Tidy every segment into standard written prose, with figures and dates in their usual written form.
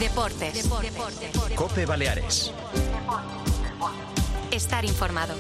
Deportes. COPE Baleares. Estar informado.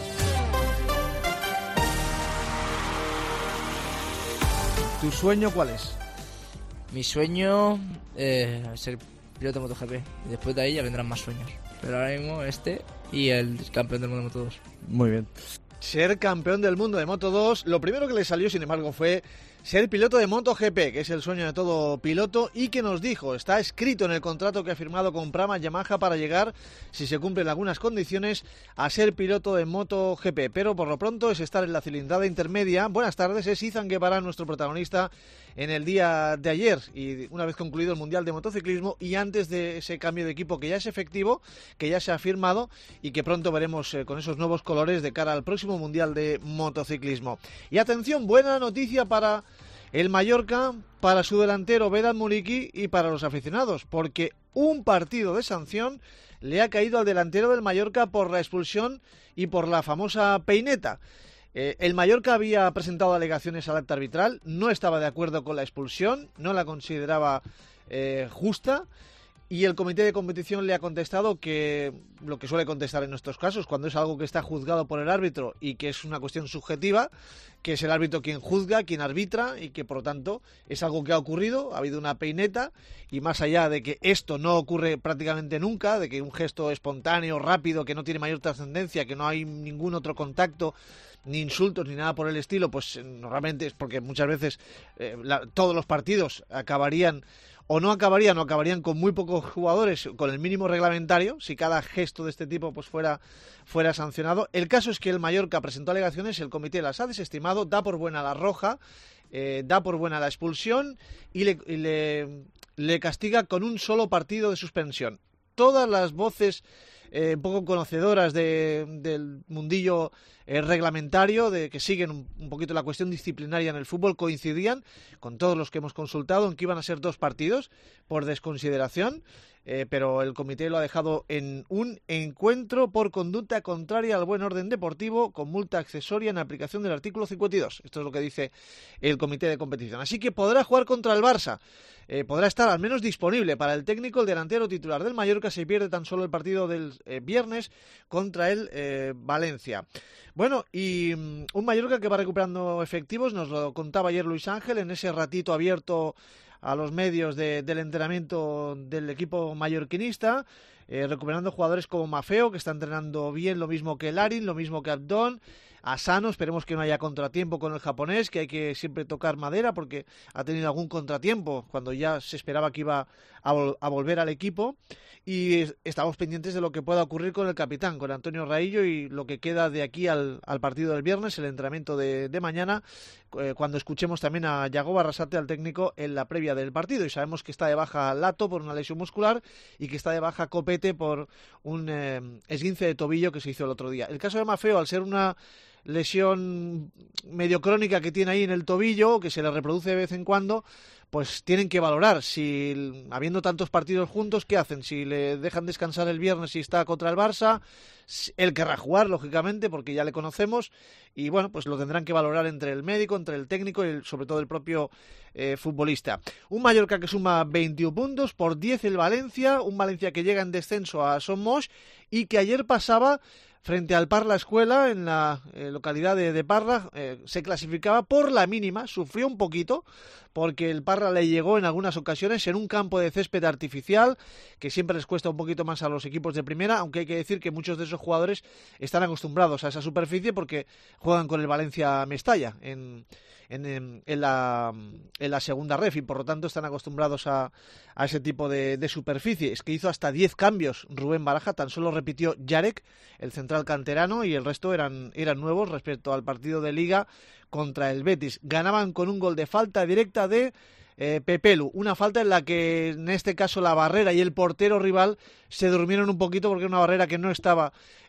¿Tu sueño cuál es? Mi sueño es ser piloto de MotoGP. Y después de ahí ya vendrán más sueños. Pero ahora mismo este y el campeón del mundo de Moto2. Muy bien. Ser campeón del mundo de Moto2, lo primero que le salió, sin embargo, fue ser piloto de MotoGP, que es el sueño de todo piloto, y que nos dijo, está escrito en el contrato que ha firmado con Prama Yamaha para llegar, si se cumplen algunas condiciones, a ser piloto de MotoGP. Pero por lo pronto es estar en la cilindrada intermedia. Buenas tardes, es Izan Guevara, nuestro protagonista en el día de ayer, y una vez concluido el Mundial de Motociclismo y antes de ese cambio de equipo que ya es efectivo, que ya se ha firmado y que pronto veremos con esos nuevos colores de cara al próximo Mundial de Motociclismo. Y atención, buena noticia para el Mallorca, para su delantero Vedat Muriqui y para los aficionados, porque un partido de sanción le ha caído al delantero del Mallorca por la expulsión y por la famosa peineta. El Mallorca había presentado alegaciones al acta arbitral, no estaba de acuerdo con la expulsión, no la consideraba justa, y el comité de competición le ha contestado que lo que suele contestar en estos casos, cuando es algo que está juzgado por el árbitro y que es una cuestión subjetiva, que es el árbitro quien juzga, quien arbitra, y que por lo tanto es algo que ha ocurrido, ha habido una peineta, y más allá de que esto no ocurre prácticamente nunca, de que un gesto espontáneo, rápido, que no tiene mayor trascendencia, que no hay ningún otro contacto, ni insultos ni nada por el estilo, pues normalmente es porque muchas veces todos los partidos acabarían con muy pocos jugadores, con el mínimo reglamentario, si cada gesto de este tipo pues fuera sancionado. El caso es que el Mallorca presentó alegaciones, el comité las ha desestimado, da por buena la roja, da por buena la expulsión y le castiga con un solo partido de suspensión. Todas las voces un poco conocedoras del mundillo reglamentario, de que siguen un poquito la cuestión disciplinaria en el fútbol, coincidían con todos los que hemos consultado en que iban a ser 2 partidos por desconsideración, pero el comité lo ha dejado en un encuentro por conducta contraria al buen orden deportivo con multa accesoria en aplicación del artículo 52. Esto es lo que dice el comité de competición. Así que podrá jugar contra el Barça. Podrá estar al menos disponible para el técnico. El delantero titular del Mallorca se pierde tan solo el partido del viernes contra el Valencia. Bueno, y un Mallorca que va recuperando efectivos, nos lo contaba ayer Luis Ángel en ese ratito abierto a los medios del entrenamiento del equipo mallorquinista, recuperando jugadores como Maffeo, que está entrenando bien, lo mismo que Larin, lo mismo que Abdón, Asano, esperemos que no haya contratiempo con el japonés, que hay que siempre tocar madera porque ha tenido algún contratiempo cuando ya se esperaba que iba a volver al equipo, y estamos pendientes de lo que pueda ocurrir con el capitán, con Antonio Raillo, y lo que queda de aquí al partido del viernes, el entrenamiento de mañana, cuando escuchemos también a Yago Barrasate, al técnico, en la previa del partido. Y sabemos que está de baja Lato por una lesión muscular y que está de baja Copete por un esguince de tobillo que se hizo el otro día. El caso de Maffeo, al ser una lesión medio crónica que tiene ahí en el tobillo, que se le reproduce de vez en cuando, pues tienen que valorar si, habiendo tantos partidos juntos, ¿qué hacen? Si le dejan descansar el viernes y está contra el Barça, él querrá jugar, lógicamente, porque ya le conocemos, y bueno, pues lo tendrán que valorar entre el médico, entre el técnico y sobre todo el propio futbolista. Un Mallorca que suma 21 puntos, por 10 el Valencia, un Valencia que llega en descenso a Son Moix y que ayer pasaba frente al Parla Escuela, en la localidad de Parla, se clasificaba por la mínima, sufrió un poquito, porque el Parla le llegó en algunas ocasiones en un campo de césped artificial, que siempre les cuesta un poquito más a los equipos de primera, aunque hay que decir que muchos de esos jugadores están acostumbrados a esa superficie porque juegan con el Valencia Mestalla en la segunda ref, y por lo tanto están acostumbrados a ese tipo de superficie. Es que hizo hasta 10 cambios Rubén Baraja, tan solo repitió Jarek, el central canterano, y el resto eran nuevos respecto al partido de Liga contra el Betis. Ganaban con un gol de falta directa de Pepelu, una falta en la que en este caso la barrera y el portero rival se durmieron un poquito, porque era una barrera que no estaba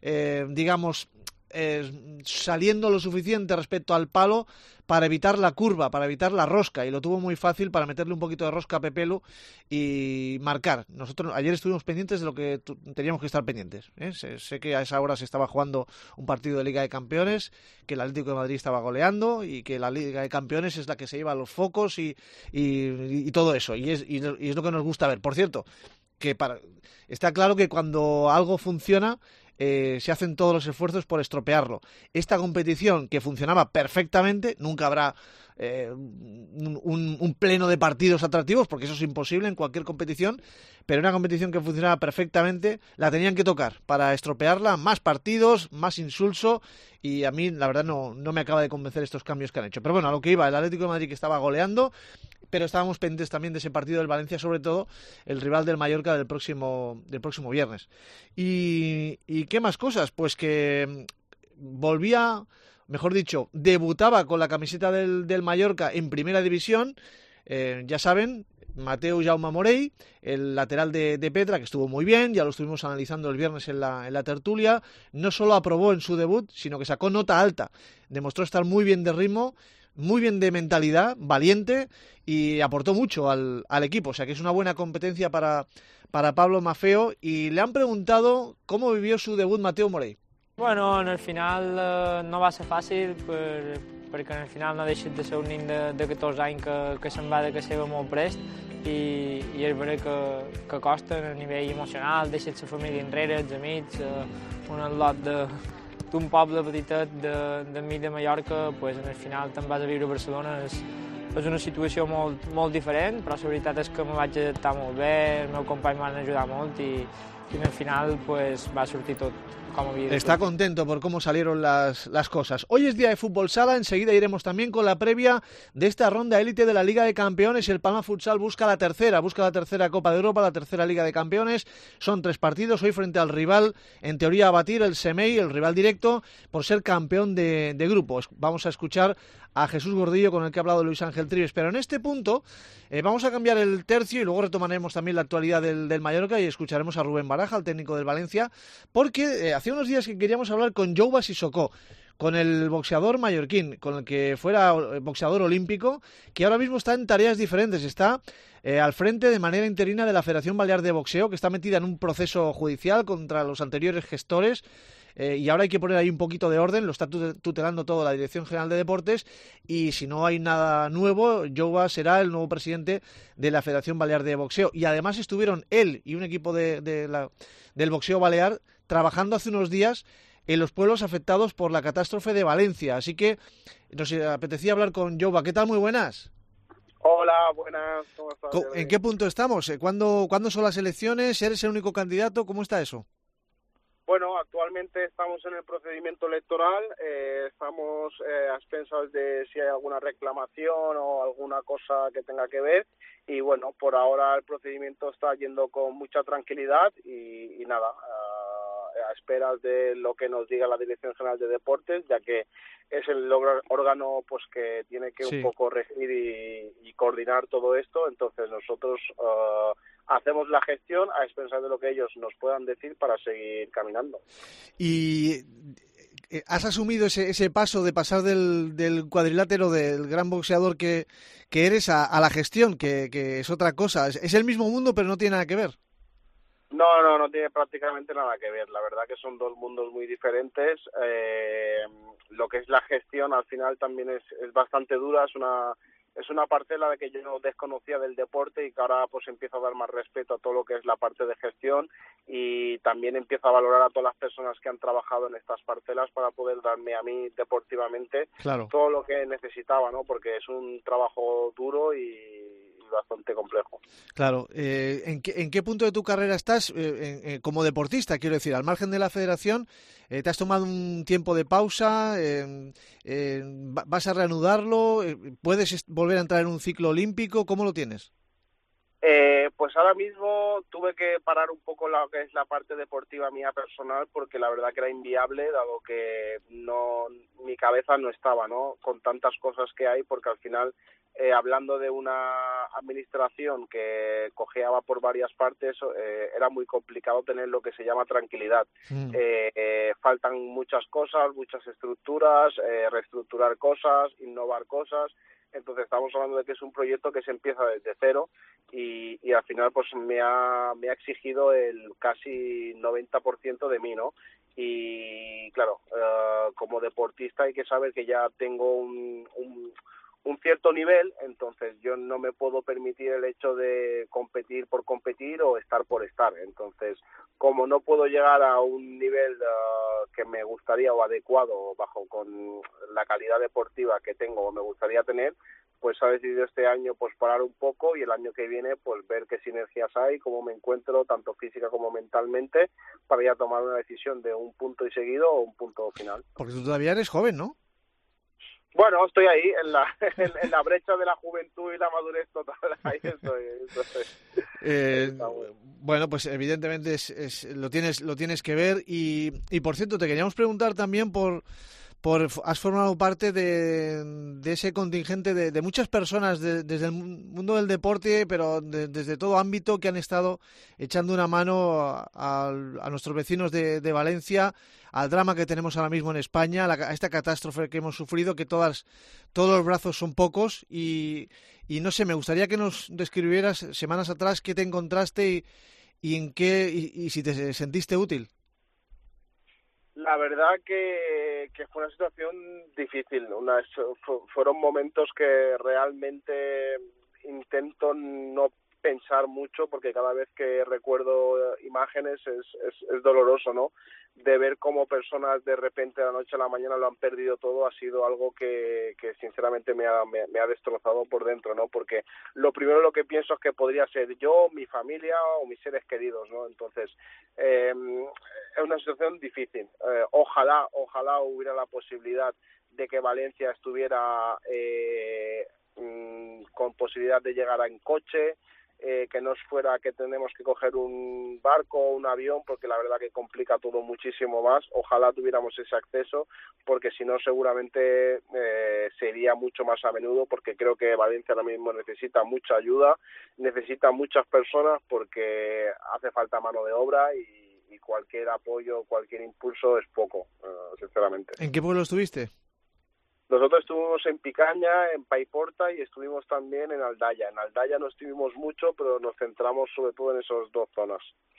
saliendo lo suficiente respecto al palo para evitar la curva, para evitar la rosca, y lo tuvo muy fácil para meterle un poquito de rosca a Pepelu y marcar. Nosotros ayer estuvimos pendientes de lo que teníamos que estar pendientes, ¿eh? Sé que a esa hora se estaba jugando un partido de Liga de Campeones, que el Atlético de Madrid estaba goleando y que la Liga de Campeones es la que se lleva los focos y todo eso, y es lo que nos gusta ver. Por cierto, está claro que cuando algo funciona se hacen todos los esfuerzos por estropearlo. Esta competición que funcionaba perfectamente, nunca habrá un pleno de partidos atractivos, porque eso es imposible en cualquier competición, pero una competición que funcionaba perfectamente la tenían que tocar para estropearla, más partidos, más insulso, y a mí la verdad no me acaba de convencer estos cambios que han hecho. Pero bueno, a lo que iba, el Atlético de Madrid que estaba goleando, pero estábamos pendientes también de ese partido del Valencia, sobre todo el rival del Mallorca del próximo viernes. ¿Y qué más cosas? Pues que volvía, mejor dicho, debutaba con la camiseta del Mallorca en Primera División, ya saben, Mateu Jaume Morey, el lateral de Petra, que estuvo muy bien, ya lo estuvimos analizando el viernes en la tertulia, no solo aprobó en su debut, sino que sacó nota alta, demostró estar muy bien de ritmo, muy bien de mentalidad, valiente, y aportó mucho al equipo, o sea que es una buena competencia para Pablo Maffeo, y le han preguntado cómo vivió su debut Mateu Morey. Bueno, en el final no va ser fàcil perquè en el final no ha deixat de ser un nen de 14 anys que se'n va de casa seva molt prest i és veritat que costa a nivell emocional, deixa la família enrere, els amics, un lot d'un poble petitet de mig de Mallorca, pues en el final te'n vas a viure a Barcelona, és una situació molt diferent, però la veritat és que me vaig adaptar molt bé, el meu company m'han ajudat molt i en el final pues va sortir tot. Está contento por cómo salieron las cosas. Hoy es día de fútbol sala, enseguida iremos también con la previa de esta ronda élite de la Liga de Campeones. El Palma Futsal busca la tercera Copa de Europa, la tercera Liga de Campeones. Son 3 partidos, hoy frente al rival, en teoría a batir, el Semei, el rival directo, por ser campeón de grupo. Vamos a escuchar a Jesús Gordillo, con el que ha hablado Luis Ángel Trives, pero en este punto vamos a cambiar el tercio y luego retomaremos también la actualidad del Mallorca y escucharemos a Rubén Baraja, el técnico del Valencia, porque hace unos días que queríamos hablar con Jouba Sissoko, con el boxeador mallorquín, con el que fuera boxeador olímpico, que ahora mismo está en tareas diferentes, está al frente de manera interina de la Federación Balear de Boxeo, que está metida en un proceso judicial contra los anteriores gestores, y ahora hay que poner ahí un poquito de orden, lo está tutelando todo la Dirección General de Deportes, y si no hay nada nuevo, Jouba será el nuevo presidente de la Federación Balear de Boxeo. Y además estuvieron él y un equipo del boxeo balear trabajando hace unos días en los pueblos afectados por la catástrofe de Valencia. Así que nos apetecía hablar con Jouba. ¿Qué tal? Muy buenas. Hola, buenas. ¿Cómo estás? ¿En qué punto estamos? ¿Cuándo son las elecciones? ¿Eres el único candidato? ¿Cómo está eso? Bueno, actualmente estamos en el procedimiento electoral, estamos a expensas de si hay alguna reclamación o alguna cosa que tenga que ver, y bueno, por ahora el procedimiento está yendo con mucha tranquilidad y nada, a esperas de lo que nos diga la Dirección General de Deportes, ya que es el órgano pues que tiene que un poco regir y coordinar todo esto. Entonces nosotros hacemos la gestión a expensas de lo que ellos nos puedan decir para seguir caminando. Y has asumido ese paso de pasar del cuadrilátero del gran boxeador que eres a la gestión, que es otra cosa. Es el mismo mundo, pero no tiene nada que ver. No tiene prácticamente nada que ver. La verdad que son dos mundos muy diferentes. Lo que es la gestión al final también es bastante dura, es una parcela de que yo no desconocía del deporte y que ahora pues empiezo a dar más respeto a todo lo que es la parte de gestión, y también empiezo a valorar a todas las personas que han trabajado en estas parcelas para poder darme a mí deportivamente todo lo que necesitaba, ¿no? Porque es un trabajo duro y bastante complejo. Claro. ¿En qué punto de tu carrera estás como deportista? Quiero decir, al margen de la federación, ¿te has tomado un tiempo de pausa? ¿Vas a reanudarlo? ¿Puedes volver a entrar en un ciclo olímpico? ¿Cómo lo tienes? Pues ahora mismo tuve que parar un poco lo que es la parte deportiva mía personal, porque la verdad que era inviable, dado que mi cabeza no estaba, ¿no?, con tantas cosas que hay, porque al final hablando de una administración que cojeaba por varias partes, era muy complicado tener lo que se llama tranquilidad. Faltan muchas cosas, muchas estructuras, reestructurar cosas, innovar cosas. Entonces estamos hablando de que es un proyecto que se empieza desde cero y al final pues me ha exigido el casi 90% de mí, ¿no? Y claro, como deportista hay que saber que ya tengo un cierto nivel, entonces yo no me puedo permitir el hecho de competir por competir o estar por estar. Entonces, como no puedo llegar a un nivel que me gustaría o adecuado bajo con la calidad deportiva que tengo o me gustaría tener, pues ha decidido este año pues parar un poco y el año que viene pues ver qué sinergias hay, cómo me encuentro tanto física como mentalmente para ya tomar una decisión de un punto y seguido o un punto final. Porque tú todavía eres joven, ¿no? Bueno, estoy ahí en la brecha de la juventud y la madurez total. Ahí estoy. Bueno, pues evidentemente lo tienes que ver y por cierto te queríamos preguntar también has formado parte de ese contingente de muchas personas desde el mundo del deporte, pero desde todo ámbito, que han estado echando una mano a nuestros vecinos de Valencia, al drama que tenemos ahora mismo en España, a esta catástrofe que hemos sufrido, que todos los brazos son pocos y no sé, me gustaría que nos describieras semanas atrás qué te encontraste y si te sentiste útil. La verdad que fue una situación difícil. Fueron momentos que realmente intento no pensar mucho, porque cada vez que recuerdo imágenes es doloroso, ¿no? De ver cómo personas de repente de la noche a la mañana lo han perdido todo, ha sido algo que sinceramente me ha destrozado por dentro, ¿no? Porque lo primero lo que pienso es que podría ser yo, mi familia o mis seres queridos, ¿no? Entonces, es una situación difícil. Ojalá hubiera la posibilidad de que Valencia estuviera con posibilidad de llegar en coche, que no fuera que tenemos que coger un barco o un avión, porque la verdad que complica todo muchísimo más. Ojalá tuviéramos ese acceso, porque si no seguramente sería mucho más a menudo, porque creo que Valencia ahora mismo necesita mucha ayuda, necesita muchas personas, porque hace falta mano de obra y cualquier apoyo, cualquier impulso es poco, sinceramente. ¿En qué pueblo estuviste? Nosotros estuvimos en Picaña, en Paiporta y estuvimos también en Aldaya. En Aldaya no estuvimos mucho, pero nos centramos sobre todo en esas dos zonas.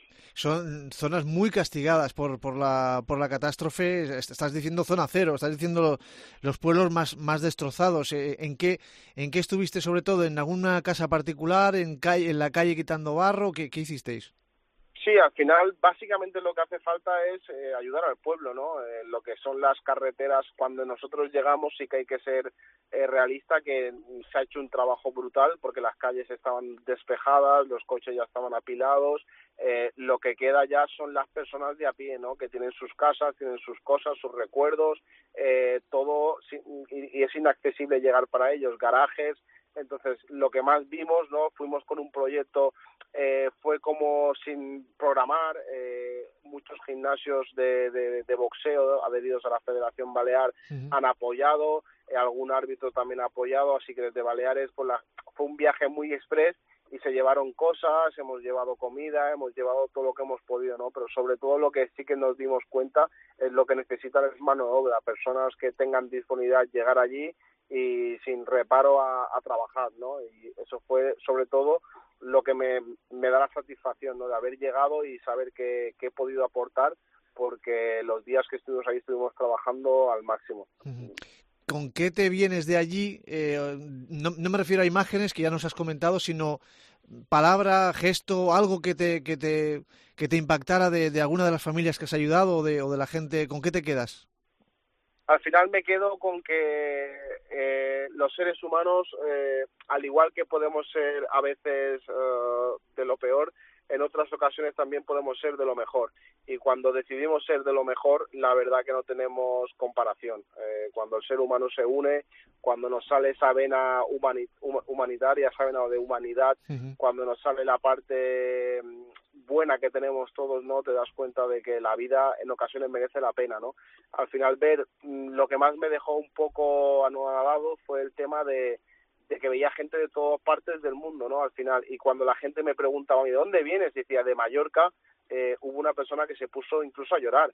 Son zonas muy castigadas por la catástrofe. Estás diciendo zona cero, estás diciendo los pueblos más destrozados. ¿En qué estuviste sobre todo? ¿En alguna casa particular? ¿En la calle quitando barro? ¿Qué hicisteis? Sí, al final básicamente lo que hace falta es ayudar al pueblo, ¿no? Lo que son las carreteras, cuando nosotros llegamos sí que hay que ser realista, que se ha hecho un trabajo brutal porque las calles estaban despejadas, los coches ya estaban apilados, lo que queda ya son las personas de a pie, ¿no? Que tienen sus casas, tienen sus cosas, sus recuerdos, todo, y es inaccesible llegar para ellos, garajes. Entonces, lo que más vimos, ¿no? Fuimos con un proyecto, fue como sin programar, muchos gimnasios de boxeo adheridos a la Federación Balear han apoyado, algún árbitro también ha apoyado, así que desde Baleares fue un viaje muy express y se llevaron cosas, hemos llevado comida, hemos llevado todo lo que hemos podido, ¿no? Pero sobre todo lo que sí que nos dimos cuenta es lo que necesitan es mano de obra, personas que tengan disponibilidad llegar allí y sin reparo a trabajar, ¿no? Y eso fue sobre todo lo que me da la satisfacción, ¿no? De haber llegado y saber que he podido aportar, porque los días que estuvimos ahí estuvimos trabajando al máximo. ¿Con qué te vienes de allí? No me refiero a imágenes que ya nos has comentado, sino palabra, gesto, algo que te impactara de alguna de las familias que has ayudado o de la gente. ¿Con qué te quedas? Al final me quedo con que los seres humanos, al igual que podemos ser a veces de lo peor, en otras ocasiones también podemos ser de lo mejor. Y cuando decidimos ser de lo mejor, la verdad que no tenemos comparación. Cuando el ser humano se une, cuando nos sale esa vena humanitaria, esa vena de humanidad, cuando nos sale la parte buena que tenemos todos, ¿no? Te das cuenta de que la vida en ocasiones merece la pena, ¿no? Al final ver lo que más me dejó un poco anonadado fue el tema de que veía gente de todas partes del mundo, ¿no? Al final, y cuando la gente me preguntaba, ¿de dónde vienes? Decía, de Mallorca. Hubo una persona que se puso incluso a llorar.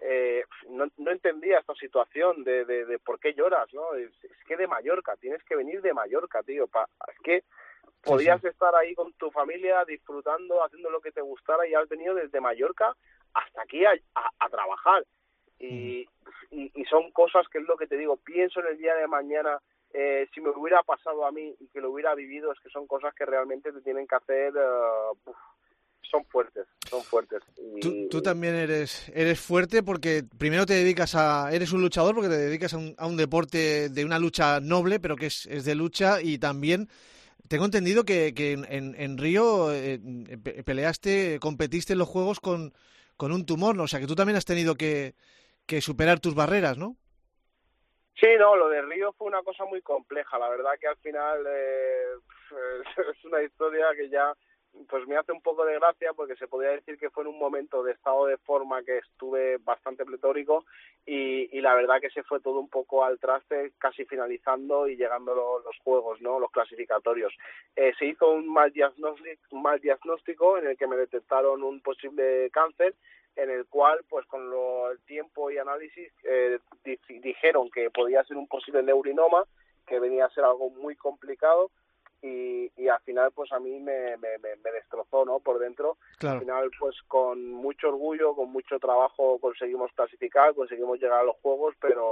No entendía esta situación de por qué lloras, ¿no? Es que de Mallorca, tienes que venir de Mallorca, tío. Es que podías estar ahí con tu familia disfrutando, haciendo lo que te gustara y has venido desde Mallorca hasta aquí a trabajar. Y son cosas que es lo que te digo, pienso en el día de mañana si me hubiera pasado a mí y que lo hubiera vivido, es que son cosas que realmente te tienen que hacer, son fuertes. Y... Tú también eres fuerte porque primero eres un luchador porque te dedicas a un deporte de una lucha noble, pero que es de lucha, y también tengo entendido que en Río competiste en los Juegos con un tumor, ¿no? O sea que tú también has tenido que superar tus barreras, ¿no? Sí, no, lo de Río fue una cosa muy compleja. La verdad que al final es una historia que ya pues me hace un poco de gracia, porque se podría decir que fue en un momento de estado de forma que estuve bastante pletórico y la verdad que se fue todo un poco al traste casi finalizando y llegando los juegos, ¿no? Los clasificatorios. Se hizo un mal diagnóstico en el que me detectaron un posible cáncer, en el cual pues con el tiempo y análisis dijeron que podía ser un posible neurinoma, que venía a ser algo muy complicado. Y al final pues a mí me destrozó, ¿no? Por dentro. Claro. Al final pues con mucho orgullo, con mucho trabajo conseguimos clasificar, conseguimos llegar a los Juegos, pero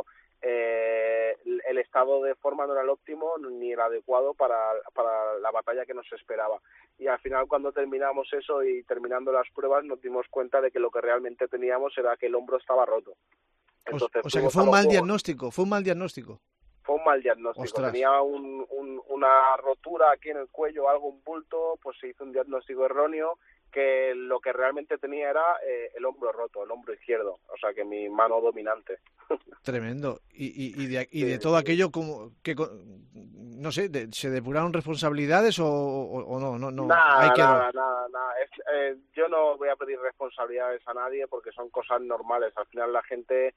el estado de forma no era el óptimo ni el adecuado para la batalla que nos esperaba. Y al final cuando terminamos eso y terminando las pruebas nos dimos cuenta de que lo que realmente teníamos era que el hombro estaba roto. Entonces, o sea que fue un mal diagnóstico. Fue un mal diagnóstico. Ostras. Tenía una rotura aquí en el cuello, un bulto, pues se hizo un diagnóstico erróneo, que lo que realmente tenía era el hombro roto, el hombro izquierdo, o sea que mi mano dominante. Tremendo. Y de todo aquello, como que no sé, ¿se depuraron responsabilidades o no? Nada. Yo no voy a pedir responsabilidades a nadie porque son cosas normales. Al final la gente...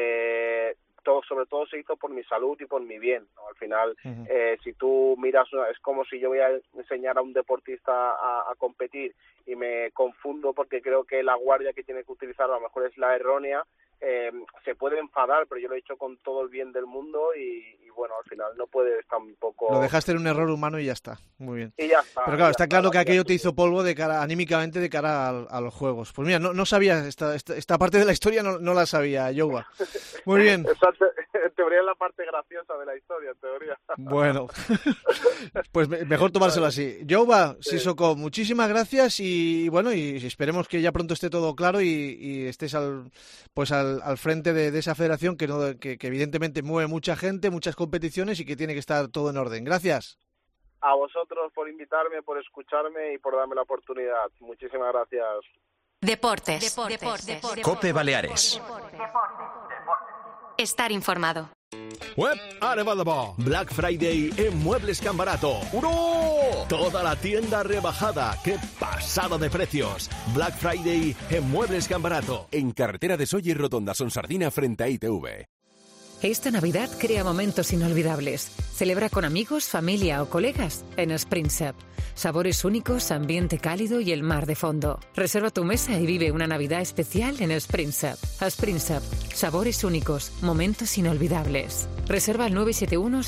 sobre todo se hizo por mi salud y por mi bien, ¿no? Al final, si tú miras, es como si yo voy a enseñar a un deportista a competir y me confundo porque creo que la guardia que tiene que utilizar a lo mejor es la errónea. Se puede enfadar, pero yo lo he hecho con todo el bien del mundo y bueno, al final no puedes tampoco... Lo dejaste en un error humano y ya está, muy bien. Y ya está. Pero claro, está claro que aquello te hizo polvo anímicamente de cara a los Juegos. Pues mira, no sabía, esta parte de la historia no la sabía, Youba. Muy bien. En teoría es la parte graciosa de la historia, en teoría. Bueno, pues mejor tomárselo así. Youba, Sissoko, muchísimas gracias y bueno, y esperemos que ya pronto esté todo claro y estés al frente de esa federación que evidentemente mueve mucha gente, muchas competiciones y que tiene que estar todo en orden. Gracias. A vosotros por invitarme, por escucharme y por darme la oportunidad. Muchísimas gracias. Deportes. COPE Baleares. Estar informado. Web, ara va de bo. Black Friday en Muebles Can Barato. ¡Uro! Toda la tienda rebajada. ¡Qué pasada de precios! Black Friday en Muebles Can Barato. En carretera de Solla y Rotonda Sonsardina frente a ITV. Esta Navidad crea momentos inolvidables. Celebra con amigos, familia o colegas en Springsep. Sabores únicos, ambiente cálido y el mar de fondo. Reserva tu mesa y vive una Navidad especial en Springsep. Springsep. Sabores únicos, momentos inolvidables. Reserva al 971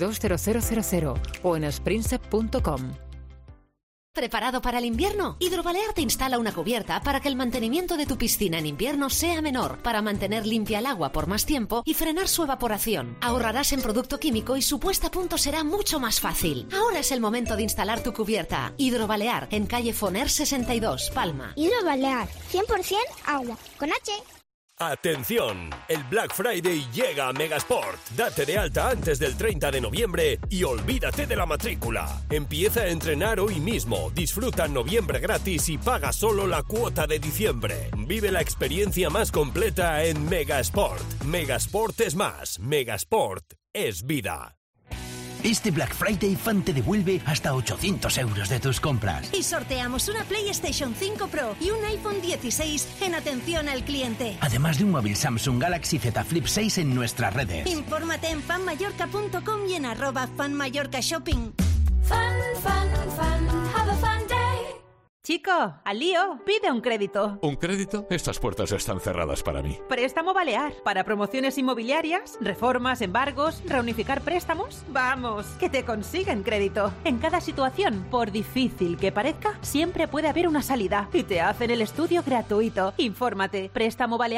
720000 o en springsep.com. ¿Preparado para el invierno? Hidrobalear te instala una cubierta para que el mantenimiento de tu piscina en invierno sea menor, para mantener limpia el agua por más tiempo y frenar su evaporación. Ahorrarás en producto químico y su puesta a punto será mucho más fácil. Ahora es el momento de instalar tu cubierta. Hidrobalear, en calle Foner 62, Palma. Hidrobalear, 100% agua, con H. ¡Atención! El Black Friday llega a Megasport. Date de alta antes del 30 de noviembre y olvídate de la matrícula. Empieza a entrenar hoy mismo, disfruta noviembre gratis y paga solo la cuota de diciembre. Vive la experiencia más completa en Megasport. Megasport es más. Megasport es vida. Este Black Friday Fan te devuelve hasta 800 euros de tus compras. Y sorteamos una PlayStation 5 Pro y un iPhone 16 en atención al cliente. Además de un móvil Samsung Galaxy Z Flip 6 en nuestras redes. Infórmate en fanmallorca.com y en @fanmallorcashopping. Fan, have a fun day. Chico, al lío, pide un crédito. ¿Un crédito? Estas puertas están cerradas para mí. Préstamo Balear, para promociones inmobiliarias, reformas, embargos, reunificar préstamos. Vamos, que te consiguen crédito. En cada situación, por difícil que parezca, siempre puede haber una salida. Y te hacen el estudio gratuito. Infórmate,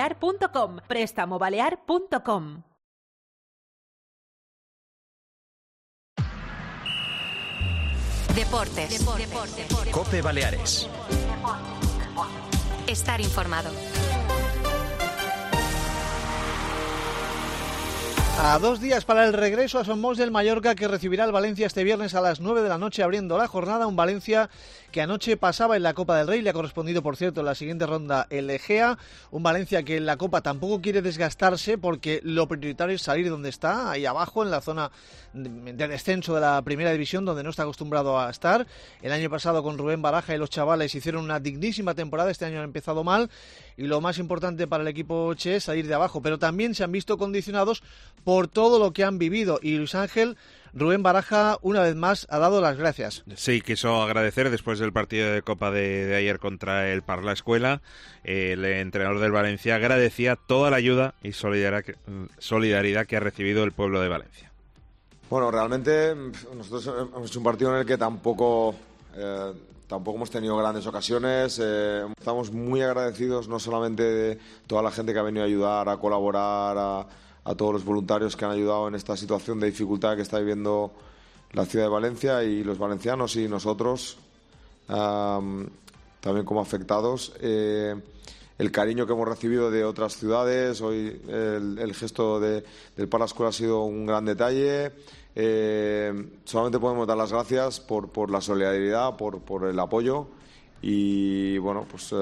prestamobalear.com, prestamobalear.com. Deportes. COPE Baleares. Estar informado. A 2 días para el regreso a Son Moix del Mallorca, que recibirá al Valencia este viernes a las 9 de la noche abriendo la jornada. Un Valencia que anoche pasaba en la Copa del Rey, le ha correspondido, por cierto, en la siguiente ronda el Egea. Un Valencia que en la Copa tampoco quiere desgastarse porque lo prioritario es salir donde está, ahí abajo, en la zona de descenso de la Primera División, donde no está acostumbrado a estar. El año pasado con Rubén Baraja y los chavales hicieron una dignísima temporada, este año han empezado mal, y lo más importante para el equipo Che es salir de abajo, pero también se han visto condicionados por todo lo que han vivido, y Luis Ángel, Rubén Baraja una vez más ha dado las gracias. Sí, quiso agradecer después del partido de Copa de ayer contra el Parla Escuela. El entrenador del Valencia agradecía toda la ayuda y solidaridad que ha recibido el pueblo de Valencia. Bueno, realmente nosotros hemos hecho un partido en el que tampoco hemos tenido grandes ocasiones. Estamos muy agradecidos no solamente de toda la gente que ha venido a ayudar, a colaborar, a todos los voluntarios que han ayudado en esta situación de dificultad que está viviendo la ciudad de Valencia y los valencianos y nosotros también como afectados. El cariño que hemos recibido de otras ciudades, hoy el gesto del Parla Escuela ha sido un gran detalle. Solamente podemos dar las gracias por la solidaridad, por el apoyo y bueno, pues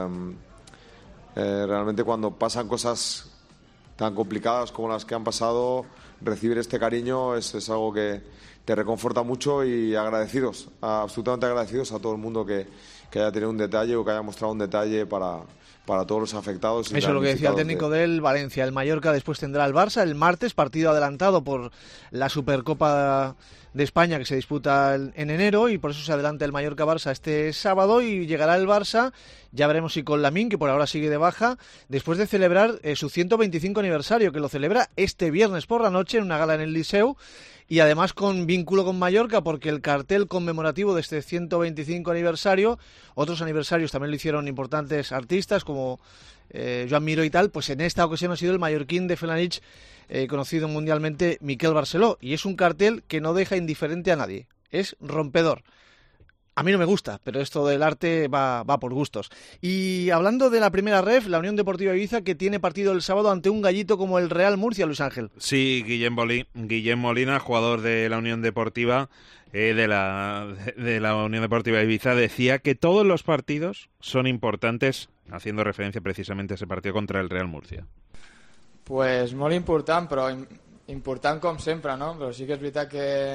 realmente cuando pasan cosas tan complicadas como las que han pasado, recibir este cariño es algo que te reconforta mucho, y agradecidos, absolutamente agradecidos a todo el mundo que haya tenido un detalle o que haya mostrado un detalle para todos los afectados. Eso es lo que decía el técnico del Valencia. El Mallorca después tendrá el Barça el martes, partido adelantado por la Supercopa de España que se disputa en enero, y por eso se adelanta el Mallorca-Barça este sábado, y llegará el Barça, ya veremos si con Lamine, que por ahora sigue de baja, después de celebrar su 125 aniversario, que lo celebra este viernes por la noche en una gala en el Liceu, y además con vínculo con Mallorca, porque el cartel conmemorativo de este 125 aniversario, otros aniversarios también lo hicieron importantes artistas como Joan Miró y tal, pues en esta ocasión ha sido el mallorquín de Felanich, conocido mundialmente, Miquel Barceló, y es un cartel que no deja indiferente a nadie, es rompedor. A mí no me gusta, pero esto del arte va por gustos. Y hablando de la primera ref, la Unión Deportiva Ibiza, que tiene partido el sábado ante un gallito como el Real Murcia, Luis Ángel. Sí, Guillem Molina, jugador de la Unión Deportiva de la Unión Deportiva Ibiza, decía que todos los partidos son importantes, haciendo referencia precisamente a ese partido contra el Real Murcia. Pues molt important, però important com sempre, no? Però sí que és veritat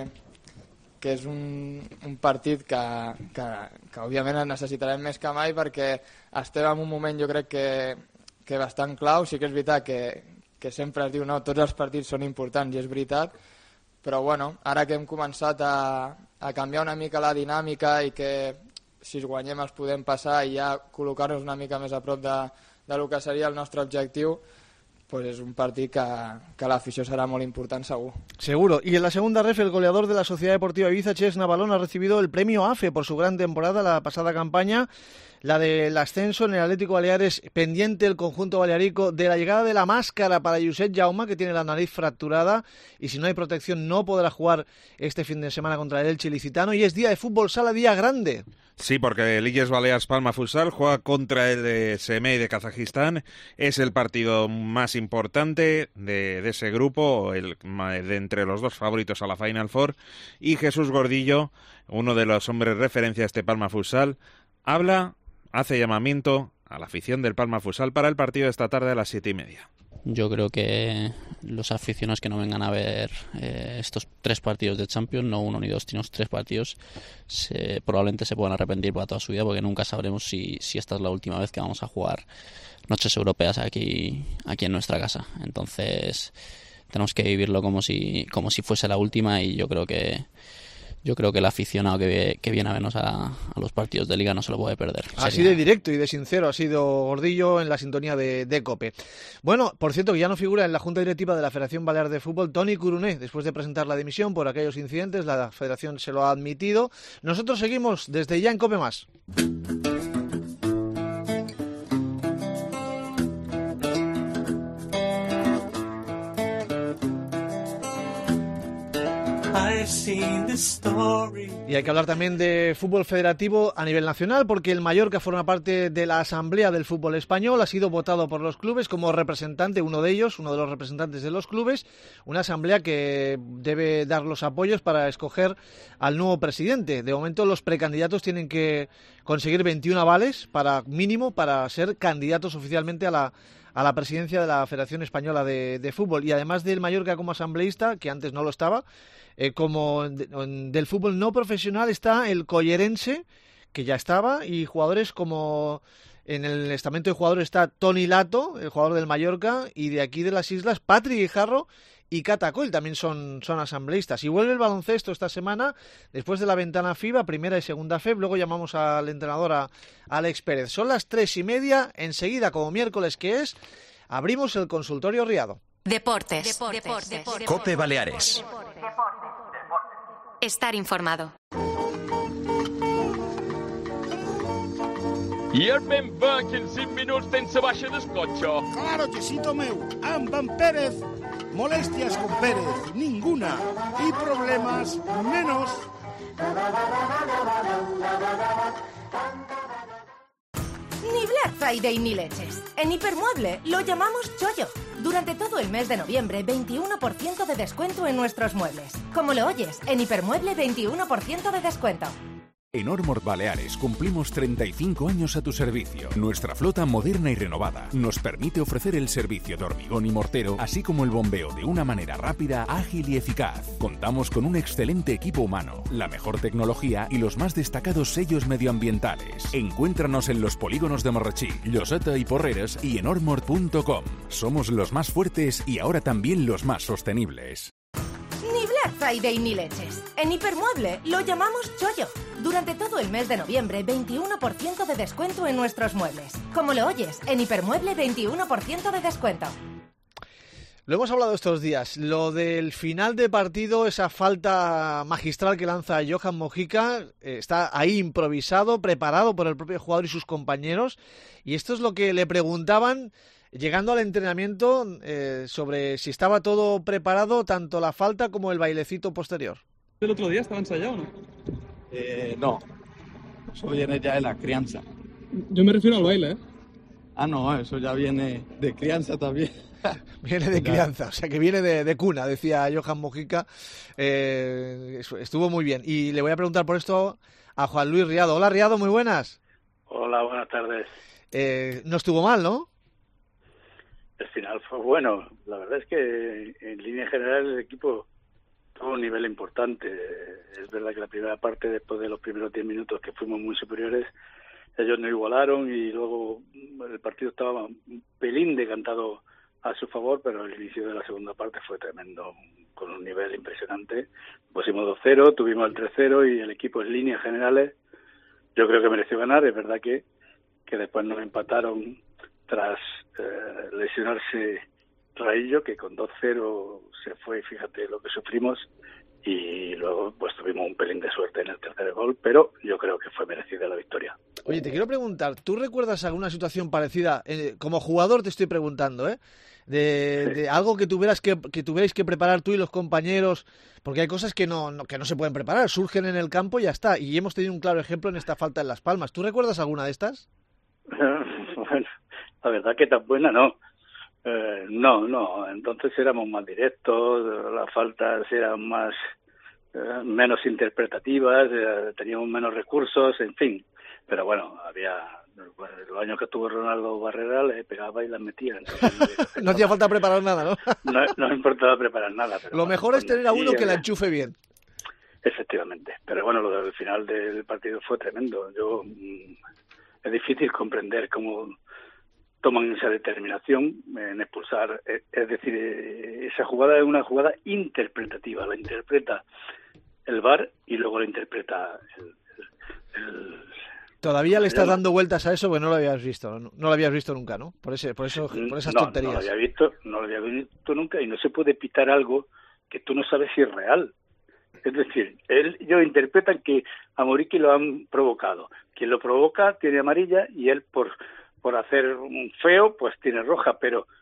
que és un partit que òbviament necessitarem més que mai, perquè estem en un moment, jo crec que bastant clau. Sí que és veritat que sempre es diu no, tots els partits són importants, i és veritat, però bueno, ara que hem començat a canviar una mica la dinàmica i que si els guanyem els podem passar i ja col·locar-nos una mica més a prop de lo que seria el nostre objectiu, pues es un partido que la afición será muy importante, seguro. Seguro. Y en la segunda ref, el goleador de la Sociedad Deportiva Ibiza, Ches Navalón, ha recibido el premio AFE por su gran temporada la pasada campaña, la del ascenso en el Atlético Baleares, pendiente el conjunto balearico de la llegada de la máscara para Josep Jaume, que tiene la nariz fracturada, y si no hay protección no podrá jugar este fin de semana contra el Elche Ilicitano, y es día de fútbol sala, día grande. Sí, porque el Illes Balears Palma Futsal juega contra el SME de Kazajistán. Es el partido más importante de ese grupo, de entre los dos favoritos a la Final Four. Y Jesús Gordillo, uno de los hombres referencia a este Palma Futsal, hace llamamiento a la afición del Palma Futsal para el partido de esta tarde a las 7:30. Yo creo que los aficionados que no vengan a ver estos 3 partidos de Champions, no 1 ni 2, sino 3 partidos, probablemente se puedan arrepentir para toda su vida, porque nunca sabremos si esta es la última vez que vamos a jugar noches europeas aquí en nuestra casa. Entonces tenemos que vivirlo como si fuese la última, y yo creo que el aficionado que viene a vernos a los partidos de Liga no se lo puede perder. Así de directo y de sincero ha sido Gordillo en la sintonía de COPE. Bueno, por cierto, que ya no figura en la Junta Directiva de la Federación Balear de Fútbol Toni Curuné, después de presentar la dimisión por aquellos incidentes. La Federación se lo ha admitido. Nosotros seguimos desde ya en COPE+. Y hay que hablar también de fútbol federativo a nivel nacional, porque el Mallorca forma parte de la Asamblea del Fútbol Español, ha sido votado por los clubes como representante, uno de los representantes de los clubes, una asamblea que debe dar los apoyos para escoger al nuevo presidente. De momento los precandidatos tienen que conseguir 21 avales mínimo para ser candidatos oficialmente a la presidencia de la Federación Española de Fútbol. Y además del Mallorca como asambleísta, que antes no lo estaba, como del fútbol no profesional está el Collerense, que ya estaba, y jugadores como en el estamento de jugadores está Toni Lato, el jugador del Mallorca, y de aquí de las islas, Patrick Guijarro y Cata Coll también son asambleístas. Y vuelve el baloncesto esta semana, después de la ventana FIBA, primera y segunda FEB. Luego llamamos al entrenador, a Alex Pérez. Son las 3:30, enseguida, como miércoles que es, abrimos el consultorio Riado. Deportes. COPE Baleares. Estar informado. I el ben bé que en 5 minuts tens la baixa del cotxe. Claro que sí, Tomeu. Amb en Pérez, molestias con Pérez, ninguna. Y problemas, menos. Ni Black Friday ni leches. En Hipermueble lo llamamos chollo. Durante todo el mes de noviembre, 21% de descuento en nuestros muebles. Como lo oyes, en Hipermueble 21% de descuento. En Ormord Baleares cumplimos 35 años a tu servicio. Nuestra flota moderna y renovada nos permite ofrecer el servicio de hormigón y mortero, así como el bombeo de una manera rápida, ágil y eficaz. Contamos con un excelente equipo humano, la mejor tecnología y los más destacados sellos medioambientales. Encuéntranos en los polígonos de Morrachí, Lloseta y Porreres y en ormord.com. Somos los más fuertes y ahora también los más sostenibles. Ni Black Friday ni leches. En Hipermueble lo llamamos chollo. Durante todo el mes de noviembre, 21% de descuento en nuestros muebles. Como lo oyes, en Hipermueble 21% de descuento. Lo hemos hablado estos días, lo del final de partido, esa falta magistral que lanza Johan Mojica, está ahí improvisado, preparado por el propio jugador y sus compañeros, y esto es lo que le preguntaban llegando al entrenamiento sobre si estaba todo preparado, tanto la falta como el bailecito posterior. ¿El otro día estaba ensayado o no? No, eso viene ya de la crianza. Yo me refiero al baile, ¿eh? Ah, no, eso ya viene de crianza también. Viene de crianza, o sea que viene de cuna, decía Johan Mojica. Estuvo muy bien. Y le voy a preguntar por esto a Juan Luis Riado. Hola Riado, muy buenas. Hola, buenas tardes. No estuvo mal, ¿no? El final fue bueno. La verdad es que en línea general el equipo tuvo un nivel importante. Es verdad que la primera parte, después de los primeros 10 minutos que fuimos muy superiores, ellos no igualaron y luego el partido estaba un pelín decantado a su favor, pero el inicio de la segunda parte fue tremendo, con un nivel impresionante. Pusimos 2-0, tuvimos el 3-0 y el equipo en líneas generales yo creo que mereció ganar. Es verdad que después nos empataron tras lesionarse Raillo, que con 2-0 se fue, fíjate lo que sufrimos, y luego pues tuvimos un pelín de suerte en el tercer gol, pero yo creo que fue merecida la victoria. Oye, te quiero preguntar, ¿tú recuerdas alguna situación parecida, como jugador te estoy preguntando, de algo que tuvierais que preparar tú y los compañeros, porque hay cosas que no se pueden preparar, surgen en el campo y ya está, y hemos tenido un claro ejemplo en esta falta en Las Palmas? ¿Tú recuerdas alguna de estas? Bueno, la verdad que tan buena no. No, entonces éramos más directos, las faltas eran menos interpretativas, teníamos menos recursos, en fin. Pero bueno, los años que estuvo Ronaldo Barrera le pegaba y las metía. Entonces, no hacía falta preparar nada, ¿no? No importaba preparar nada. Pero lo mejor es tener a uno que la enchufe bien. Efectivamente. Pero bueno, lo del final del partido fue tremendo. Es difícil comprender cómo toman esa determinación en expulsar. Es decir, esa jugada es una jugada interpretativa, la interpreta el VAR y luego la interpreta el Todavía le estás dando vueltas a eso porque no lo habías visto, no lo habías visto nunca, ¿no? Por esas tonterías. No lo había visto nunca, y no se puede pitar algo que tú no sabes si es real. Es decir, ellos interpretan que a Muriqui lo han provocado. Quien lo provoca tiene amarilla y él por hacer un feo pues tiene roja, pero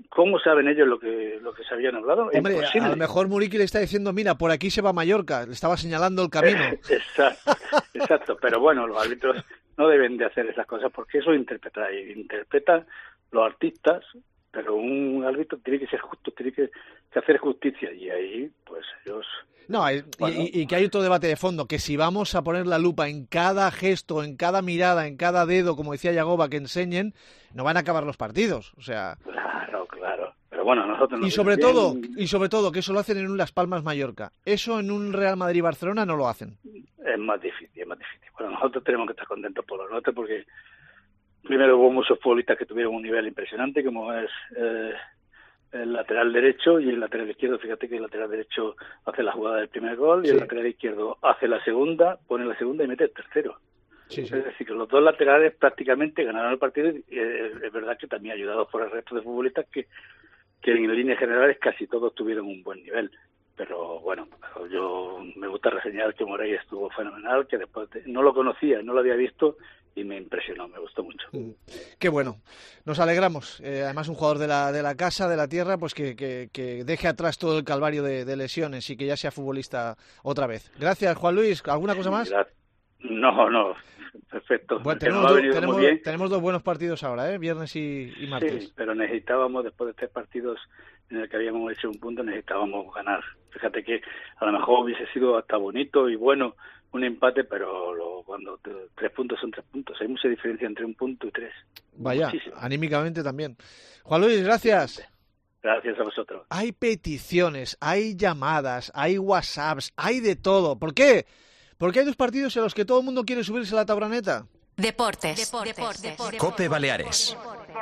¿cómo saben ellos lo que se habían hablado? Hombre, a lo mejor Muriqui le está diciendo, mira, por aquí se va Mallorca, le estaba señalando el camino. Exacto, pero bueno, los árbitros no deben de hacer esas cosas porque eso interpretan los artistas, pero un árbitro tiene que ser justo, tiene que hacer justicia, y ahí pues ellos... No, y que hay otro debate de fondo, que si vamos a poner la lupa en cada gesto, en cada mirada, en cada dedo, como decía Yagoba, que enseñen, no van a acabar los partidos, o sea... Claro, pero bueno, nosotros... Y sobre todo, que eso lo hacen en un Las Palmas Mallorca, eso en un Real Madrid-Barcelona no lo hacen. Es más difícil. Bueno, nosotros tenemos que estar contentos por lo nuestro, porque primero hubo muchos futbolistas que tuvieron un nivel impresionante, como es... el lateral derecho y el lateral izquierdo. Fíjate que el lateral derecho hace la jugada del primer gol y el lateral izquierdo hace la segunda, pone la segunda y mete el tercero. Es decir, que los dos laterales prácticamente ganaron el partido, y es verdad que también ayudados por el resto de futbolistas que en líneas generales casi todos tuvieron un buen nivel. Pero bueno, yo me gusta reseñar que Morey estuvo fenomenal, que después no lo conocía, no lo había visto y me impresionó, me gustó mucho. Qué bueno, nos alegramos. Además, un jugador de la casa, de la tierra, pues que deje atrás todo el calvario de lesiones y que ya sea futbolista otra vez. Gracias, Juan Luis. ¿Alguna cosa más? No, perfecto. Bueno, tenemos dos buenos partidos ahora, viernes y martes. Sí, pero necesitábamos, después de 3 partidos en el que habíamos hecho un punto, necesitábamos ganar. Fíjate que a lo mejor hubiese sido hasta bonito y bueno un empate, pero cuando 3 puntos son 3 puntos. Hay mucha diferencia entre 1 punto y 3. Vaya, anímicamente también. Juan Luis, gracias. Gracias a vosotros. Hay peticiones, hay llamadas, hay WhatsApps, hay de todo. ¿Por qué? Porque hay 2 partidos en los que todo el mundo quiere subirse a la tabraneta. Deportes. COPE Baleares.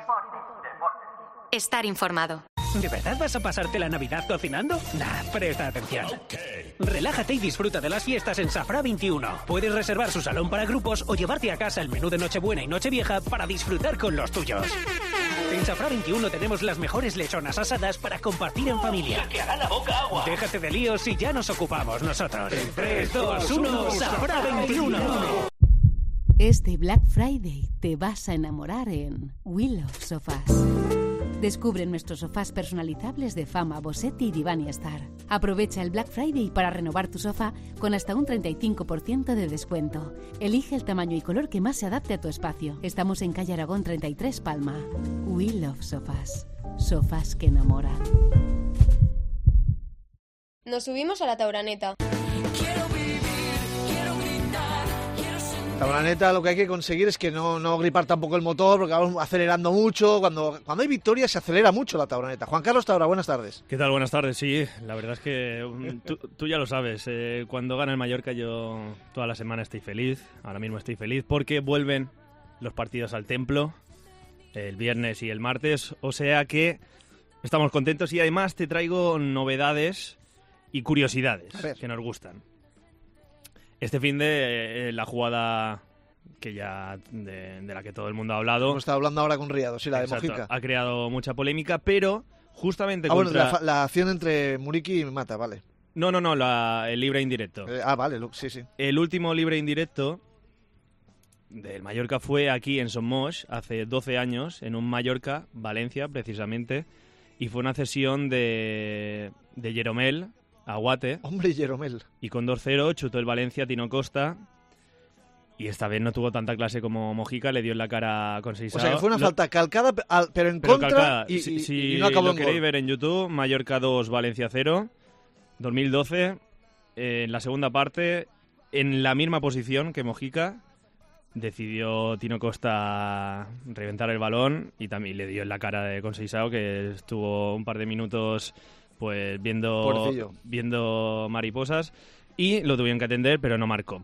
Estar informado. ¿De verdad vas a pasarte la Navidad cocinando? Nah, presta atención. Relájate y disfruta de las fiestas en Safra 21. Puedes reservar su salón para grupos o llevarte a casa el menú de Nochebuena y Nochevieja para disfrutar con los tuyos. En Safra 21 tenemos las mejores lechonas asadas para compartir en familia. ¡Te hará la boca agua! Déjate de líos y ya nos ocupamos nosotros. En 3, 2, 1, Safra 21. Este Black Friday te vas a enamorar en We Love Sofás. Descubre nuestros sofás personalizables de Fama, Bossetti y Divani Star. Aprovecha el Black Friday para renovar tu sofá con hasta un 35% de descuento. Elige el tamaño y color que más se adapte a tu espacio. Estamos en calle Aragón 33, Palma. We Love Sofás. Sofás que enamoran. Nos subimos a la tabraneta. Tabraneta, lo que hay que conseguir es que no gripar tampoco el motor, porque vamos acelerando mucho. Cuando hay victoria se acelera mucho la tabraneta. Juan Carlos Taura, buenas tardes. ¿Qué tal? Buenas tardes, sí. La verdad es que tú ya lo sabes. Cuando gana el Mallorca yo toda la semana estoy feliz. Ahora mismo estoy feliz porque vuelven los partidos al Templo el viernes y el martes. O sea que estamos contentos y además te traigo novedades y curiosidades que nos gustan. Este fin de la jugada que ya de la que todo el mundo ha hablado. Hemos estado hablando ahora con Riado, sí, la de Mojica. Ha creado mucha polémica, pero justamente bueno, la acción entre Muriqui y Mata, vale. No, el libre indirecto. Vale, sí. El último libre indirecto del Mallorca fue aquí en Somos hace 12 años, en un Mallorca-Valencia, precisamente, y fue una cesión de Jeromel a Guate. Hombre, Jeromel. Y con 2-0 chutó el Valencia Tino Costa. Y esta vez no tuvo tanta clase como Mojica, le dio en la cara con Seisao. O sea, que fue una falta calcada, pero en contra calcada. Y no acabó en gol. Si lo queréis ver en YouTube, Mallorca 2, Valencia 0, 2012, en la segunda parte, en la misma posición que Mojica, decidió Tino Costa reventar el balón y también le dio en la cara de Seisao, que estuvo un par de minutos pues viendo mariposas y lo tuvieron que atender, pero no marcó.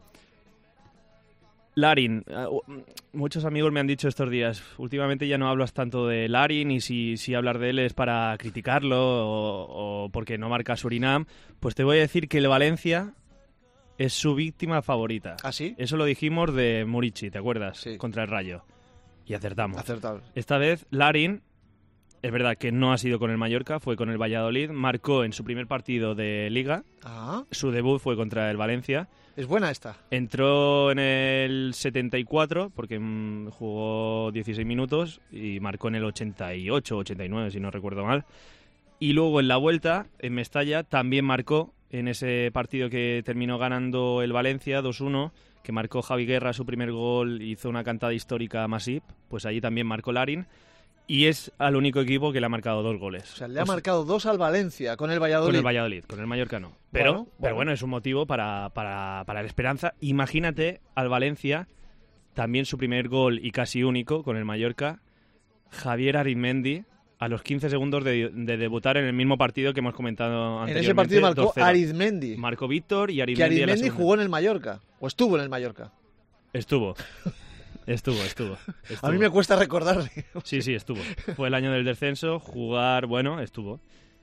Larin, muchos amigos me han dicho estos días, últimamente ya no hablas tanto de Larin y si hablar de él es para criticarlo o porque no marca Surinam, pues te voy a decir que el Valencia es su víctima favorita. ¿Ah, sí? Eso lo dijimos de Muriqui, ¿te acuerdas? Sí. Contra el Rayo. Y acertamos. Acertado. Esta vez Larin Es verdad que no ha sido con el Mallorca, fue con el Valladolid. Marcó en su primer partido de Liga. Su debut fue contra el Valencia. Es buena esta. Entró en el 74, porque jugó 16 minutos, y marcó en el 88, 89, si no recuerdo mal. Y luego en la vuelta, en Mestalla, también marcó en ese partido que terminó ganando el Valencia 2-1, que marcó Javi Guerra su primer gol, hizo una cantada histórica a Masip, pues allí también marcó Larin. Y es al único equipo que le ha marcado 2 goles. O sea, le ha marcado 2 al Valencia, con el Valladolid. Con el Valladolid, con el Mallorca no. Pero bueno, es un motivo para la esperanza. Imagínate al Valencia, también su primer gol y casi único con el Mallorca, Javier Arizmendi, a los 15 segundos de debutar en el mismo partido que hemos comentado anteriormente. En ese partido marcó 2-0. Arizmendi. Marcó Víctor y Arizmendi. Que Arizmendi jugó en el Mallorca, o estuvo en el Mallorca. Estuvo. A mí me cuesta recordar. Sí, estuvo. Fue el año del descenso, jugar, bueno, estuvo.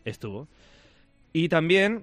Y también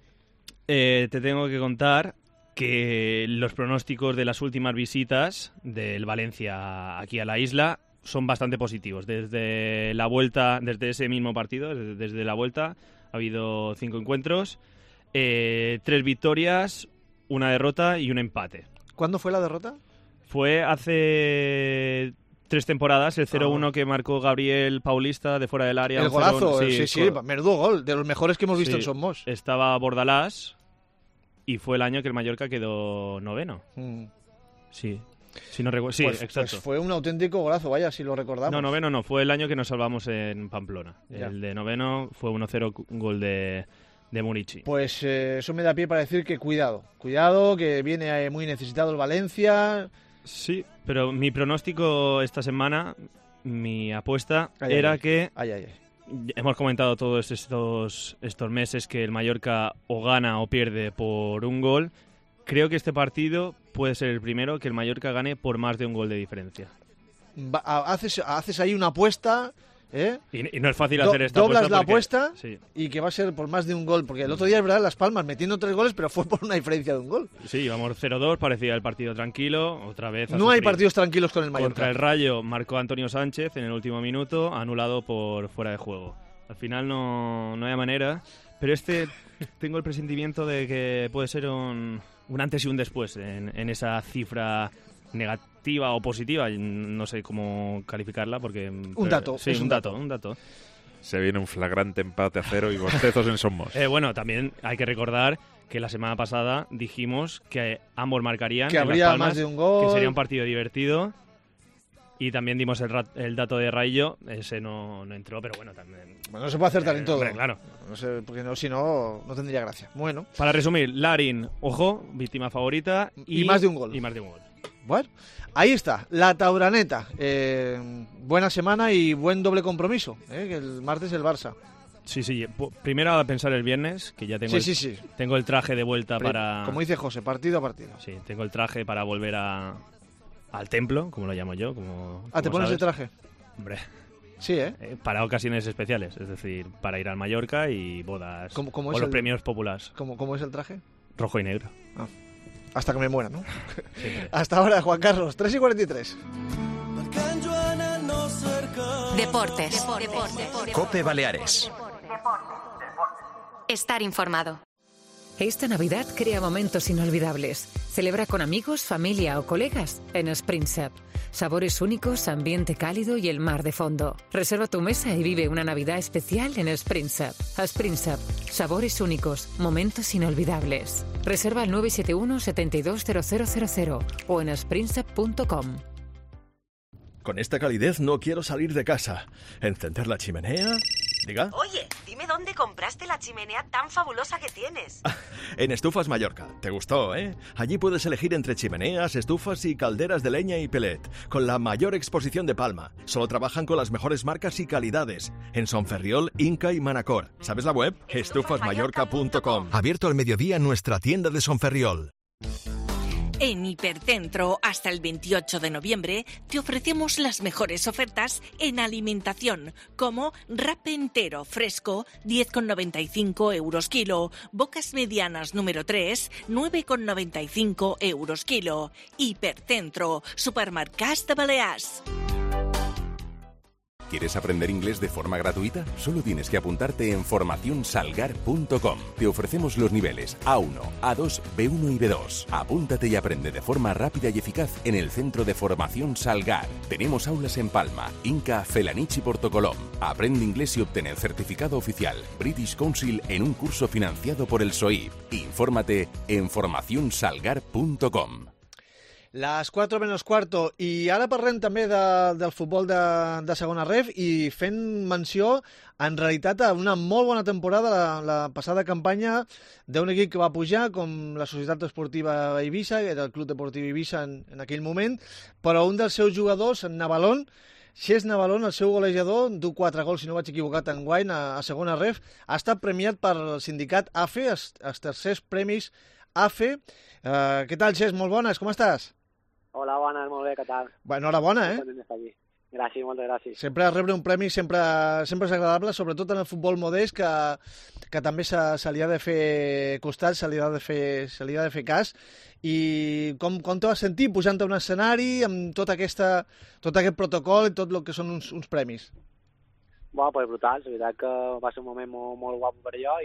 te tengo que contar que los pronósticos de las últimas visitas del Valencia aquí a la isla son bastante positivos. Desde la vuelta, desde ese mismo partido, desde la vuelta, ha habido 5 encuentros, 3 victorias, 1 derrota y un empate. ¿Cuándo fue la derrota? Fue hace 3 temporadas, el 0-1 que marcó Gabriel Paulista de fuera del área. El golazo, sí, menudo gol, de los mejores que hemos visto en Somos. Estaba Bordalás y fue el año que el Mallorca quedó 9º. Sí. Si no recuerdo, sí, exacto. Pues fue un auténtico golazo, vaya, si lo recordamos. No, 9º no, fue el año que nos salvamos en Pamplona. Ya. El de 9º fue 1-0 gol de Murici. Pues eso me da pie para decir que cuidado, que viene muy necesitado el Valencia. Sí, pero mi pronóstico esta semana, mi apuesta era que... Hemos comentado todos estos meses que el Mallorca o gana o pierde por 1 gol. Creo que este partido puede ser el primero que el Mallorca gane por más de 1 gol de diferencia. Haces ahí una apuesta... Y no es fácil hacer esta doblas apuesta. Doblas la apuesta y que va a ser por más de 1 gol. Porque el otro día, es verdad, Las Palmas metiendo 3 goles, pero fue por una diferencia de 1 gol. Sí, íbamos 0-2, parecía el partido tranquilo. Otra vez. No hay partidos tranquilos con el Mallorca. Contra el Rayo marcó Antonio Sánchez en el último minuto, anulado por fuera de juego. Al final no hay manera. Pero tengo el presentimiento de que puede ser un antes y un después en esa cifra negativa o positiva, no sé cómo calificarla porque... Un dato. Sí, un dato. Se viene un flagrante empate a 0 y bostezos en Somos. Bueno, también hay que recordar que la semana pasada dijimos que ambos marcarían, que habría Las Palmas, más de 1 gol, que sería un partido divertido, y también dimos el dato de Rayo, ese no entró, pero bueno, también... Bueno, no se puede acertar en todo. Claro. No sé, porque si no tendría gracia. Bueno. Para resumir, Larin, ojo, víctima favorita. Y más de 1 gol. Bueno, ahí está, la Tauraneta. Buena semana y buen doble compromiso, que el martes el Barça. Sí. Primero a pensar el viernes, que ya tengo, tengo el traje de vuelta para... Como dice José, partido a partido. Sí, tengo el traje para volver al templo, como lo llamo yo. ¿Te pones el traje? Hombre. Sí, para ocasiones especiales, es decir, para ir al Mallorca y bodas o los premios populares. ¿Cómo es el traje? Rojo y negro. Hasta que me muera, ¿no? Hasta ahora, Juan Carlos, 3:43. Deportes. COPE Baleares. Estar informado. Esta Navidad crea momentos inolvidables. Celebra con amigos, familia o colegas en Springsep. Sabores únicos, ambiente cálido y el mar de fondo. Reserva tu mesa y vive una Navidad especial en Springsep. Springsep. Sabores únicos, momentos inolvidables. Reserva al 971 720000 o en springsep.com. Con esta calidez no quiero salir de casa. ¿Encender la chimenea? Diga. Oye, dime dónde compraste la chimenea tan fabulosa que tienes. En Estufas Mallorca. Te gustó, ¿eh? Allí puedes elegir entre chimeneas, estufas y calderas de leña y pellet, con la mayor exposición de Palma. Solo trabajan con las mejores marcas y calidades. En Son Ferriol, Inca y Manacor. ¿Sabes la web? estufasmallorca.com. Abierto al mediodía en nuestra tienda de Son Ferriol. En Hipercentro, hasta el 28 de noviembre, te ofrecemos las mejores ofertas en alimentación, como wrap entero fresco, 10,95 euros kilo, bocas medianas número 3, 9,95 euros kilo. Hipercentro, Supermercats de Balears. ¿Quieres aprender inglés de forma gratuita? Solo tienes que apuntarte en formacionsalgar.com. Te ofrecemos los niveles A1, A2, B1 y B2. Apúntate y aprende de forma rápida y eficaz en el Centro de Formación Salgar. Tenemos aulas en Palma, Inca, Felanich y Portocolom. Aprende inglés y obtén el certificado oficial British Council en un curso financiado por el SOIP. Infórmate en formacionsalgar.com. Les 4 menys quarto, i ara parlem també del futbol de segona ref i fent menció, en realitat, a una molt bona temporada, la passada campanya d'un equip que va pujar, com la Societat Esportiva Eivissa, que era el Club Deportiu Eivissa en aquell moment, però un dels seus jugadors, en Navalón, Xes Navalón, el seu golejador, du 4 gols, si no vaig equivocat, enguany a segona ref, ha estat premiat pel sindicat AFE, els tercers premis AFE. Què tal, Xes? Molt bones, com estàs? Hola, bones, molt bé, què tal? Enhorabona, Gràcies, moltes gràcies. Sempre rebre un premi sempre és agradable, sobretot en el futbol modest, que també se li ha de fer costat, se li ha de fer cas. I com te vas sentir pujant a un escenari amb tot aquest protocol i tot el que són uns premis? Bueno, pues brutal, la veritat que va ser un moment molt guapo per jo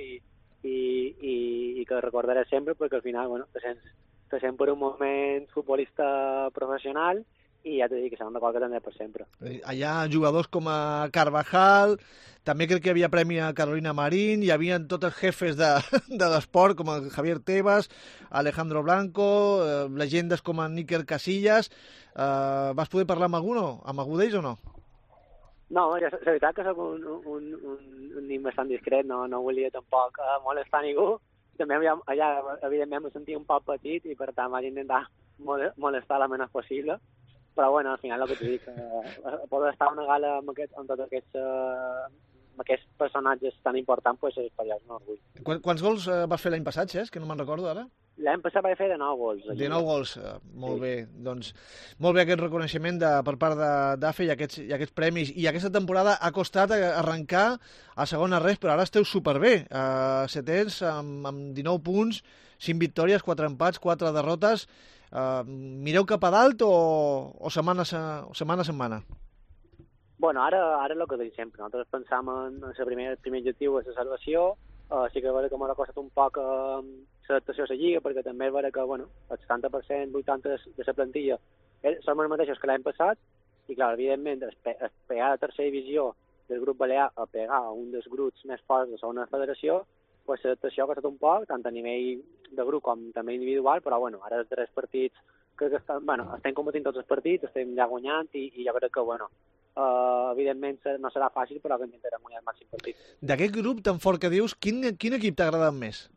i que recordaré sempre, perquè al final, bueno, te sents per un moment futbolista professional i ja t'he dit que serà una cosa que tindré per sempre. Hi ha jugadors com a Carvajal, també crec que hi havia premi a Carolina Marín, hi havia tots els jefes de l'esport com el Javier Tebas, Alejandro Blanco, legendes com a Níker Casillas. Vas poder parlar amb algú d'ells o no? No, la veritat que soc un nen bastant discret, no volia tampoc molestar ningú. També allà, evidentment, me sentia un poc petit i, per tant, vaig intentar molestar la menys possible. Però, bueno, al final, el que t'ho dic, poder estar a una gala amb tots aquests personatges tan importants, pues, és per allà un orgull. Quants gols vas fer l'any passat, Xes? Que no me'n recordo ara. L'any passat vaig fer de 9 gols. De 9 gols, molt bé. Doncs molt bé aquest reconeixement per part d'AFE i aquests premis. I aquesta temporada ha costat arrencar a segona ref, però ara esteu superbé. Setens amb 19 punts, 5 victòries, 4 empats, 4 derrotes. Mireu cap a dalt o setmana a setmana? Bueno, ara el que dic sempre. Nosaltres pensam en el primer objectiu és la salvació. Sí que és vera que m'ha costat un poc l'adaptació a la Lliga, perquè també és vera que, bueno, el 70%, 80% de la plantilla som els mateixos que l'any passat, i, clar, evidentment, pegar a tercera divisió del grup balear a pegar a un dels grups més forts de la segona federació, pues l'adaptació ha costat un poc, tant a nivell de grup com també individual, però, bueno, ara els 3 partits, crec que estem competint tots els partits, estem ja guanyant, i jo crec que, bueno, evidentment no serà fàcil, però que intentarem guanyar el màxim partit. D'aquest grup tan fort que dius, quin equip t'ha agradat més?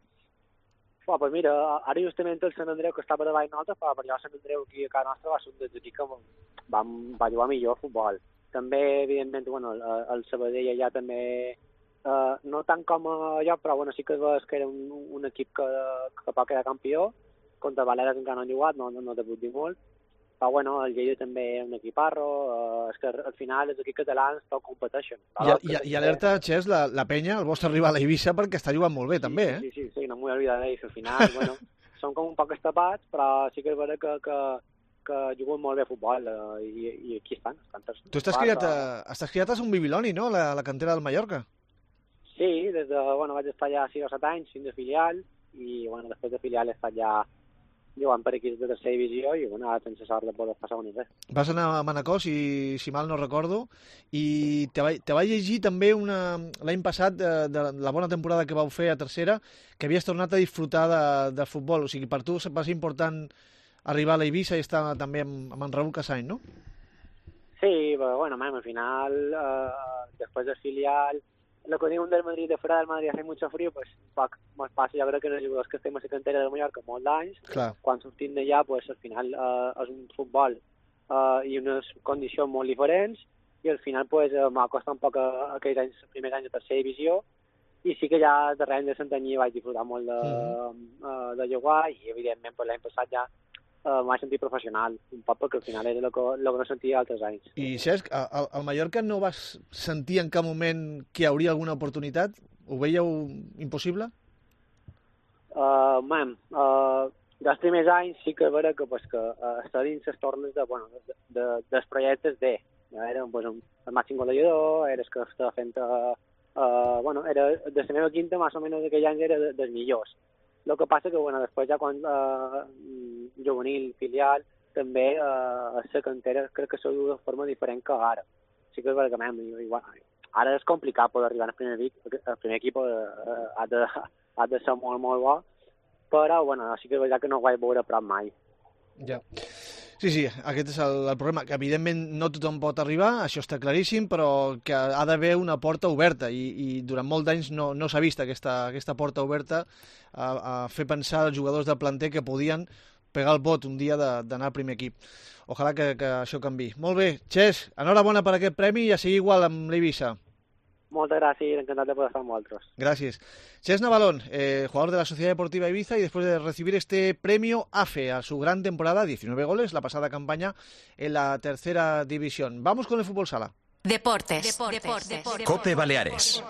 Pues mira, ara justament el Sant Andreu, que estava davall nosaltres, però per allò Sant Andreu aquí a casa nostra va ser un dels equips que va jugar millor a futbol. També, evidentment, bueno, el Sabadell allà també, no tant com allò, però bueno, sí que veus que era un equip que pot quedar campió. Contra Balears encara no han jugat, no te puc dir molt. Però, bueno, el Lleida també és un equiparro, és que al final els equips catalans tot competeixen. I alerta, Xes, la penya, el vostre rival a Eivissa, perquè està jugant molt bé, també, eh? Sí, no m'ho he oblidat d'ells. Al final, bueno, són com un poc estapats, però sí que és vera que juguen molt bé a futbol, i aquí estan. Tu estàs criat a un Bibiloni, no?, la cantera del Mallorca. Sí, vaig estar allà 6 o 7 anys, fins de filial, i, bueno, després de filial he estat ja jugant per equips de tercera divisió i, bueno, ara tens la sort de poder passar un res. Vas anar a Manacor, si mal no recordo, i te vaig llegir també l'any passat, de la bona temporada que vau fer a tercera, que havies tornat a disfrutar del futbol. O sigui, per tu va ser important arribar a l'Eivissa i estar també amb en Raúl Casany, no? Sí, però, bueno, al final, després del filial, lo que diuen del Madrid, de fuera del Madrid hace mucho frío, pues poc més passa. Jo crec que els jugadors que estem a la cantera del Mallorca molts d'anys, quan sortim d'allà, pues al final és un futbol i unes condicions molt diferents, i al final pues m'ha costat un poc aquells anys, els primers anys de tercera divisió, i sí que ja darrere de Santanyí vaig disfrutar molt de jugar, i evidentment pues, l'any passat ja m'ha sentit professional, un poc perquè al final era el que no sentia altres anys. I Cesc, al Mallorca no vas sentir en cap moment que hi hauria alguna oportunitat? Ho veieu impossible? Dels primers anys sí que és vera que estar dins les tornes dels projectes era pues, el màxim golejador, era el que estava fent... bueno, era de la meva quinta, més o menys d'aquell any era dels millors. El que passa que, bueno, després ja quan juvenil, filial, també a la cantera crec que s'ha dut de forma diferent que ara. Sí que és veritat que igual, ara és complicat poder arribar al primer equip, ha de ser molt, molt bo, però, bueno, sí que és veritat que no ho vaig veure a prop mai. Ja. Sí, aquest és el problema, que evidentment no tothom pot arribar, això està claríssim, però que ha d'haver una porta oberta i durant molts anys no s'ha vist aquesta porta oberta a fer pensar als jugadors del planter que podien pegar el bot un dia d'anar al primer equip. Ojalà que això canvi. Molt bé, Xes, enhorabona per aquest premi i a seguir igual amb l'Eivissa. Muchas gracias, encantado de poder estar con vosotros. Gracias. Xes Navalón, jugador de la Sociedad Deportiva Ibiza, y después de recibir este premio AFE a su gran temporada, 19 goles, la pasada campaña en la tercera división. Vamos con el fútbol sala. Deportes. COPE Baleares.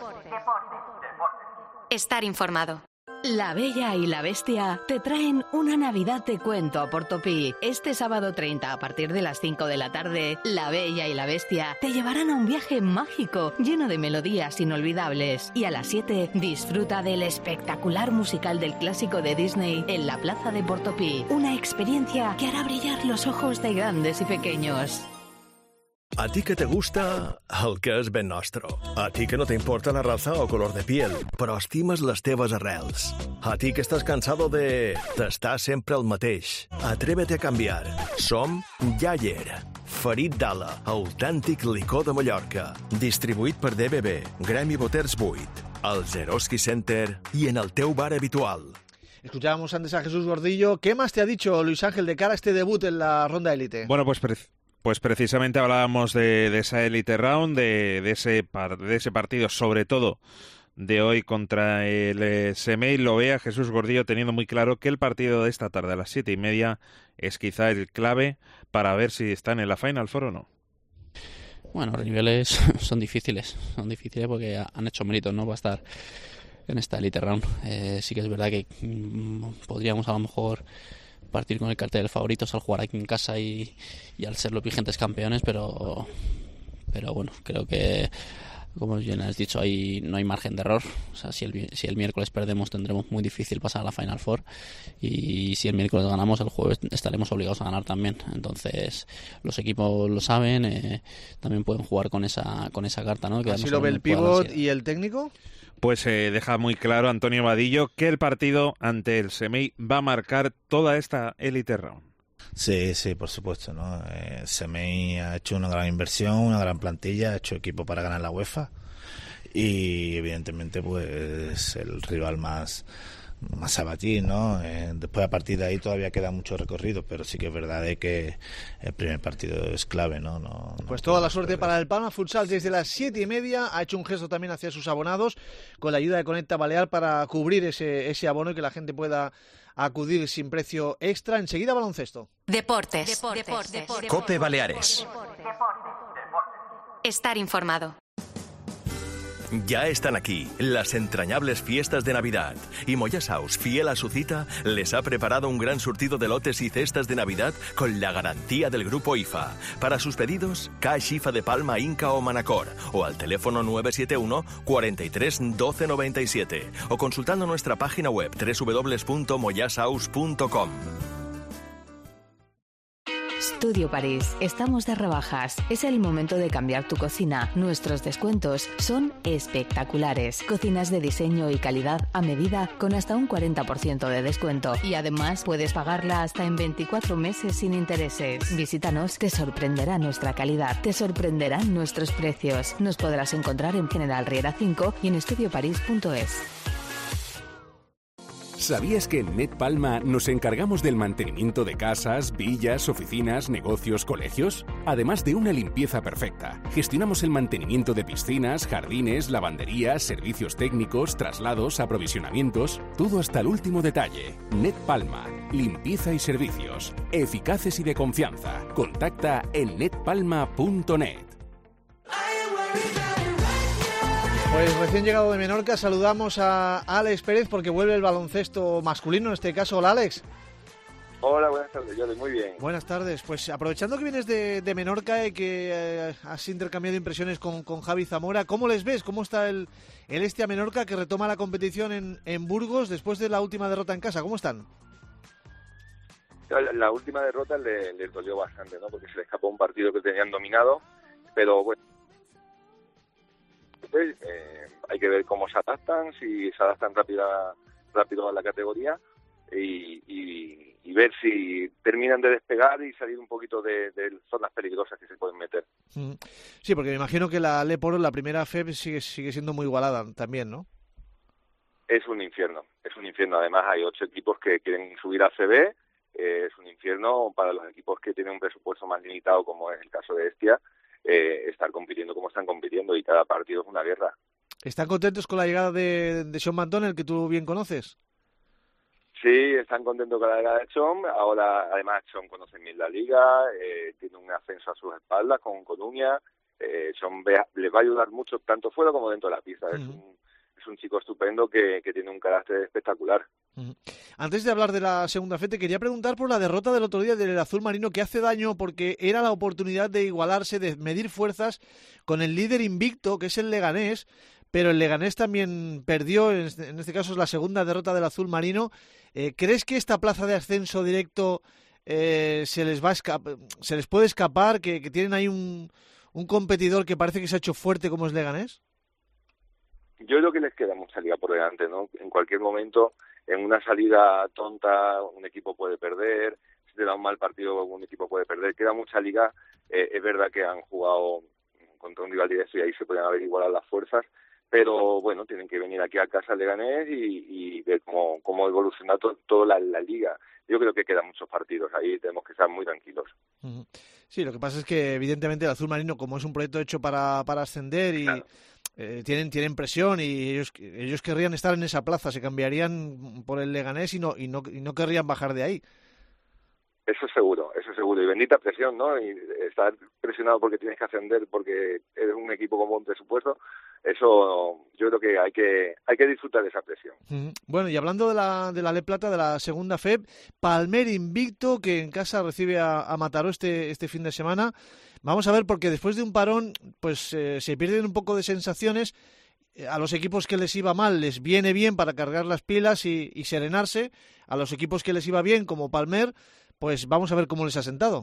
Estar informado. La Bella y la Bestia te traen una Navidad de cuento a Portopí. Este sábado 30, a partir de las 5 de la tarde, La Bella y la Bestia te llevarán a un viaje mágico, lleno de melodías inolvidables. Y a las 7, disfruta del espectacular musical del clásico de Disney en la plaza de Portopí. Una experiencia que hará brillar los ojos de grandes y pequeños. A ti que te gusta el que és ben nostre. A ti que no te importa la raza o color de piel, però estimes les teves arrels. A ti que estàs cansado de tastar sempre el mateix. Atrévete a canviar. Som Jaeger. Ferit d'ala, autèntic licor de Mallorca. Distribuït per DBB, Gremi Boters 8, al Zeroski Center i en el teu bar habitual. Escuchábamos antes a Jesús Gordillo. ¿Qué más te ha dicho Luis Ángel de cara a este debut en la ronda élite? Bueno, pues precisamente hablábamos de esa Elite Round, de ese partido, sobre todo de hoy contra el Semei. Lo ve a Jesús Gordillo teniendo muy claro que el partido de esta tarde a las 7:30 es quizá el clave para ver si están en la Final Four o no. Bueno, los niveles son difíciles porque han hecho méritos, ¿no?, para estar en esta Elite Round. Sí que es verdad que podríamos a lo mejor partir con el cartel de favoritos al jugar aquí en casa y al ser los vigentes campeones, pero bueno, creo que, como bien has dicho, no hay margen de error. O sea, si el miércoles perdemos tendremos muy difícil pasar a la Final Four, y si el miércoles ganamos, el jueves estaremos obligados a ganar también. Entonces los equipos lo saben, también pueden jugar con esa carta, ¿no? ¿Así lo ve el pívot y el técnico? Pues deja muy claro Antonio Vadillo que el partido ante el Semei va a marcar toda esta Elite Round. Sí, por supuesto, ¿no? Semei ha hecho una gran inversión, una gran plantilla, ha hecho equipo para ganar la UEFA y evidentemente pues el rival más a batir, ¿no? Después a partir de ahí todavía queda mucho recorrido, pero sí que es verdad de que el primer partido es clave, ¿no? Pues toda la suerte para el Palma Futsal. Desde las 7:30 ha hecho un gesto también hacia sus abonados con la ayuda de Conecta Balear para cubrir ese abono y que la gente pueda acudir sin precio extra. Enseguida baloncesto. Deportes. COPE Baleares. Estar informado. Ya están aquí las entrañables fiestas de Navidad y Moyasaus, fiel a su cita, les ha preparado un gran surtido de lotes y cestas de Navidad con la garantía del Grupo IFA. Para sus pedidos, Cash IFA de Palma, Inca o Manacor o al teléfono 971 43 12 97 o consultando nuestra página web www.moyasaus.com. Studio París. Estamos de rebajas. Es el momento de cambiar tu cocina. Nuestros descuentos son espectaculares. Cocinas de diseño y calidad a medida con hasta un 40% de descuento. Y además puedes pagarla hasta en 24 meses sin intereses. Visítanos, te sorprenderá nuestra calidad. Te sorprenderán nuestros precios. Nos podrás encontrar en General Riera 5 y en estudioparis.es. ¿Sabías que en Net Palma nos encargamos del mantenimiento de casas, villas, oficinas, negocios, colegios? Además de una limpieza perfecta, gestionamos el mantenimiento de piscinas, jardines, lavanderías, servicios técnicos, traslados, aprovisionamientos, todo hasta el último detalle. Net Palma, limpieza y servicios, eficaces y de confianza. Contacta en netpalma.net. Pues recién llegado de Menorca saludamos a Alex Pérez porque vuelve el baloncesto masculino en este caso. Hola, Alex. Hola, buenas tardes, Jordi, muy bien. Buenas tardes. Pues aprovechando que vienes de Menorca y que has intercambiado impresiones con Javi Zamora, ¿cómo les ves? ¿Cómo está el Estia Menorca, que retoma la competición en Burgos después de la última derrota en casa? ¿Cómo están? La última derrota les dolió bastante, ¿no? Porque se le escapó un partido que tenían dominado, pero bueno, hay que ver cómo se adaptan, si se adaptan rápido a la categoría y ver si terminan de despegar y salir un poquito de zonas peligrosas que se pueden meter. Sí, porque me imagino que la Leporo, la primera FEB, sigue siendo muy igualada también, ¿no? Es un infierno. Además hay 8 equipos que quieren subir a CB. Es un infierno para los equipos que tienen un presupuesto más limitado, como es el caso de Estia, estar compitiendo como están compitiendo, y cada partido es una guerra. ¿Están contentos con la llegada de Sean McDonnell, que tú bien conoces? Sí, están contentos con la llegada de Sean. Ahora, además, Sean conoce bien la liga, tiene un ascenso a sus espaldas con Coruña. Sean les va a ayudar mucho, tanto fuera como dentro de la pista. Es un chico estupendo que tiene un carácter espectacular. Antes de hablar de la segunda FEB, te quería preguntar por la derrota del otro día del Azul Marino, que hace daño porque era la oportunidad de igualarse, de medir fuerzas con el líder invicto, que es el Leganés, pero el Leganés también perdió, en este caso es la segunda derrota del Azul Marino. ¿Crees que esta plaza de ascenso directo se les puede escapar, que tienen ahí un competidor que parece que se ha hecho fuerte como es Leganés? Yo creo que les queda mucha liga por delante, ¿no? En cualquier momento, en una salida tonta, un equipo puede perder, si te da un mal partido, un equipo puede perder, queda mucha liga. Es verdad que han jugado contra un rival directo y ahí se pueden haber igualado las fuerzas, pero bueno, tienen que venir aquí a casa al Leganés y ver cómo evoluciona toda la liga. Yo creo que quedan muchos partidos, ahí tenemos que estar muy tranquilos. Sí, lo que pasa es que evidentemente el Azul Marino, como es un proyecto hecho para ascender y claro, tienen presión, y ellos querrían estar en esa plaza, se cambiarían por el Leganés y no querrían bajar de ahí. Eso seguro, y bendita presión, ¿no? Y estar presionado porque tienes que ascender, porque eres un equipo con buen presupuesto, eso yo creo que hay que disfrutar de esa presión. Bueno, y hablando de la Le Plata, de la segunda FEB, Palmer invicto, que en casa recibe a Mataró este fin de semana. Vamos a ver, porque después de un parón, pues se pierden un poco de sensaciones. A los equipos que les iba mal les viene bien para cargar las pilas y serenarse. A los equipos que les iba bien, como Palmer, pues vamos a ver cómo les ha sentado.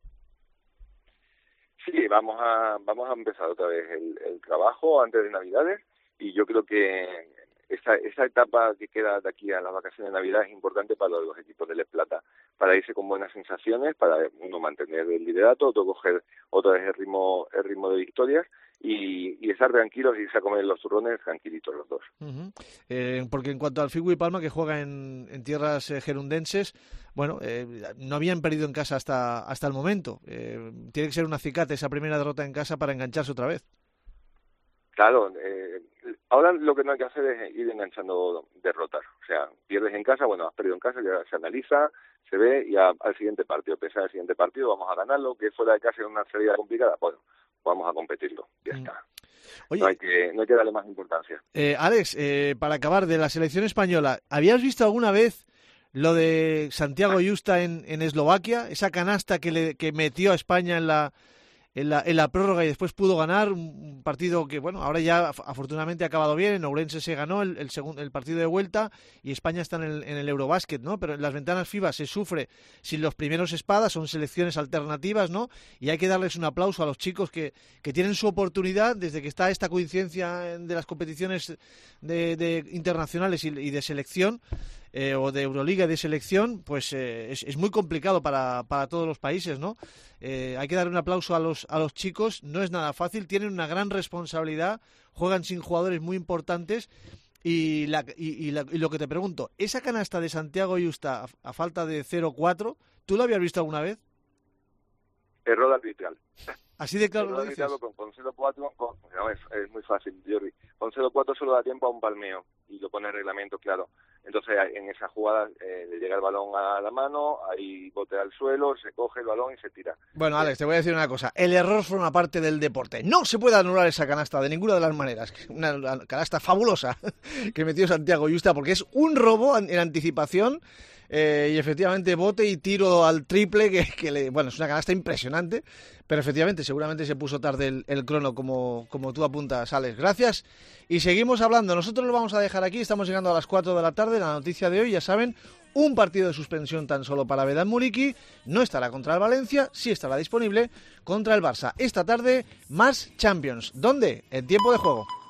Sí, vamos a empezar otra vez el trabajo antes de Navidades, y yo creo que esa etapa que queda de aquí a las vacaciones de Navidad es importante para los equipos de Les Plata, para irse con buenas sensaciones, para uno mantener el liderato, otro coger otra vez el ritmo de victorias y estar tranquilos y irse a comer los turrones tranquilitos los dos. Porque en cuanto al Figui Palma, que juega en tierras gerundenses, bueno, no habían perdido en casa hasta el momento. Tiene que ser un acicate esa primera derrota en casa para engancharse otra vez. Claro, ahora lo que no hay que hacer es ir enganchando derrotas. O sea, pierdes en casa, bueno, has perdido en casa, ya se analiza, se ve, y al siguiente partido, pensar al siguiente partido, vamos a ganarlo, que fuera de casa es una salida complicada, bueno, vamos a competirlo, ya está. Oye, no hay que darle más importancia. Alex, para acabar, de la selección española, ¿habías visto alguna vez lo de Santiago Justa en Eslovaquia? Esa canasta que metió a España en la prórroga y después pudo ganar un partido que, bueno, ahora ya afortunadamente ha acabado bien. En Ourense se ganó el partido de vuelta y España está en el Eurobásquet, ¿no? Pero en las ventanas FIBA se sufre sin los primeros espadas, son selecciones alternativas, ¿no? Y hay que darles un aplauso a los chicos que tienen su oportunidad desde que está esta coincidencia de las competiciones de internacionales y de selección, o de Euroliga de selección, pues es muy complicado para todos los países, ¿no? Hay que dar un aplauso a los chicos, no es nada fácil, tienen una gran responsabilidad, juegan sin jugadores muy importantes, y lo que te pregunto, esa canasta de Santiago Justa a falta de 0-4, ¿tú la habías visto alguna vez? Error arbitral. Así de claro lo dices. Con 0-4, no, es muy fácil, Jordi. Con 0-4 solo da tiempo a un palmeo, y lo pone el reglamento, claro. Entonces, en esa jugada le llega el balón a la mano, ahí botea al suelo, se coge el balón y se tira. Bueno, Alex, te voy a decir una cosa. El error forma parte del deporte. No se puede anular esa canasta de ninguna de las maneras. Una canasta fabulosa que metió Santiago Justa, porque es un robo en anticipación. y efectivamente bote y tiro al triple, bueno, es una canasta impresionante, pero efectivamente seguramente se puso tarde el crono, como tú apuntas, Alex. Gracias, y seguimos hablando. Nosotros lo vamos a dejar aquí, estamos llegando a las 4 de la tarde, la noticia de hoy, ya saben, un partido de suspensión tan solo para Vedat Muriqi, no estará contra el Valencia, sí estará disponible contra el Barça. Esta tarde, más Champions. ¿Dónde? En tiempo de juego.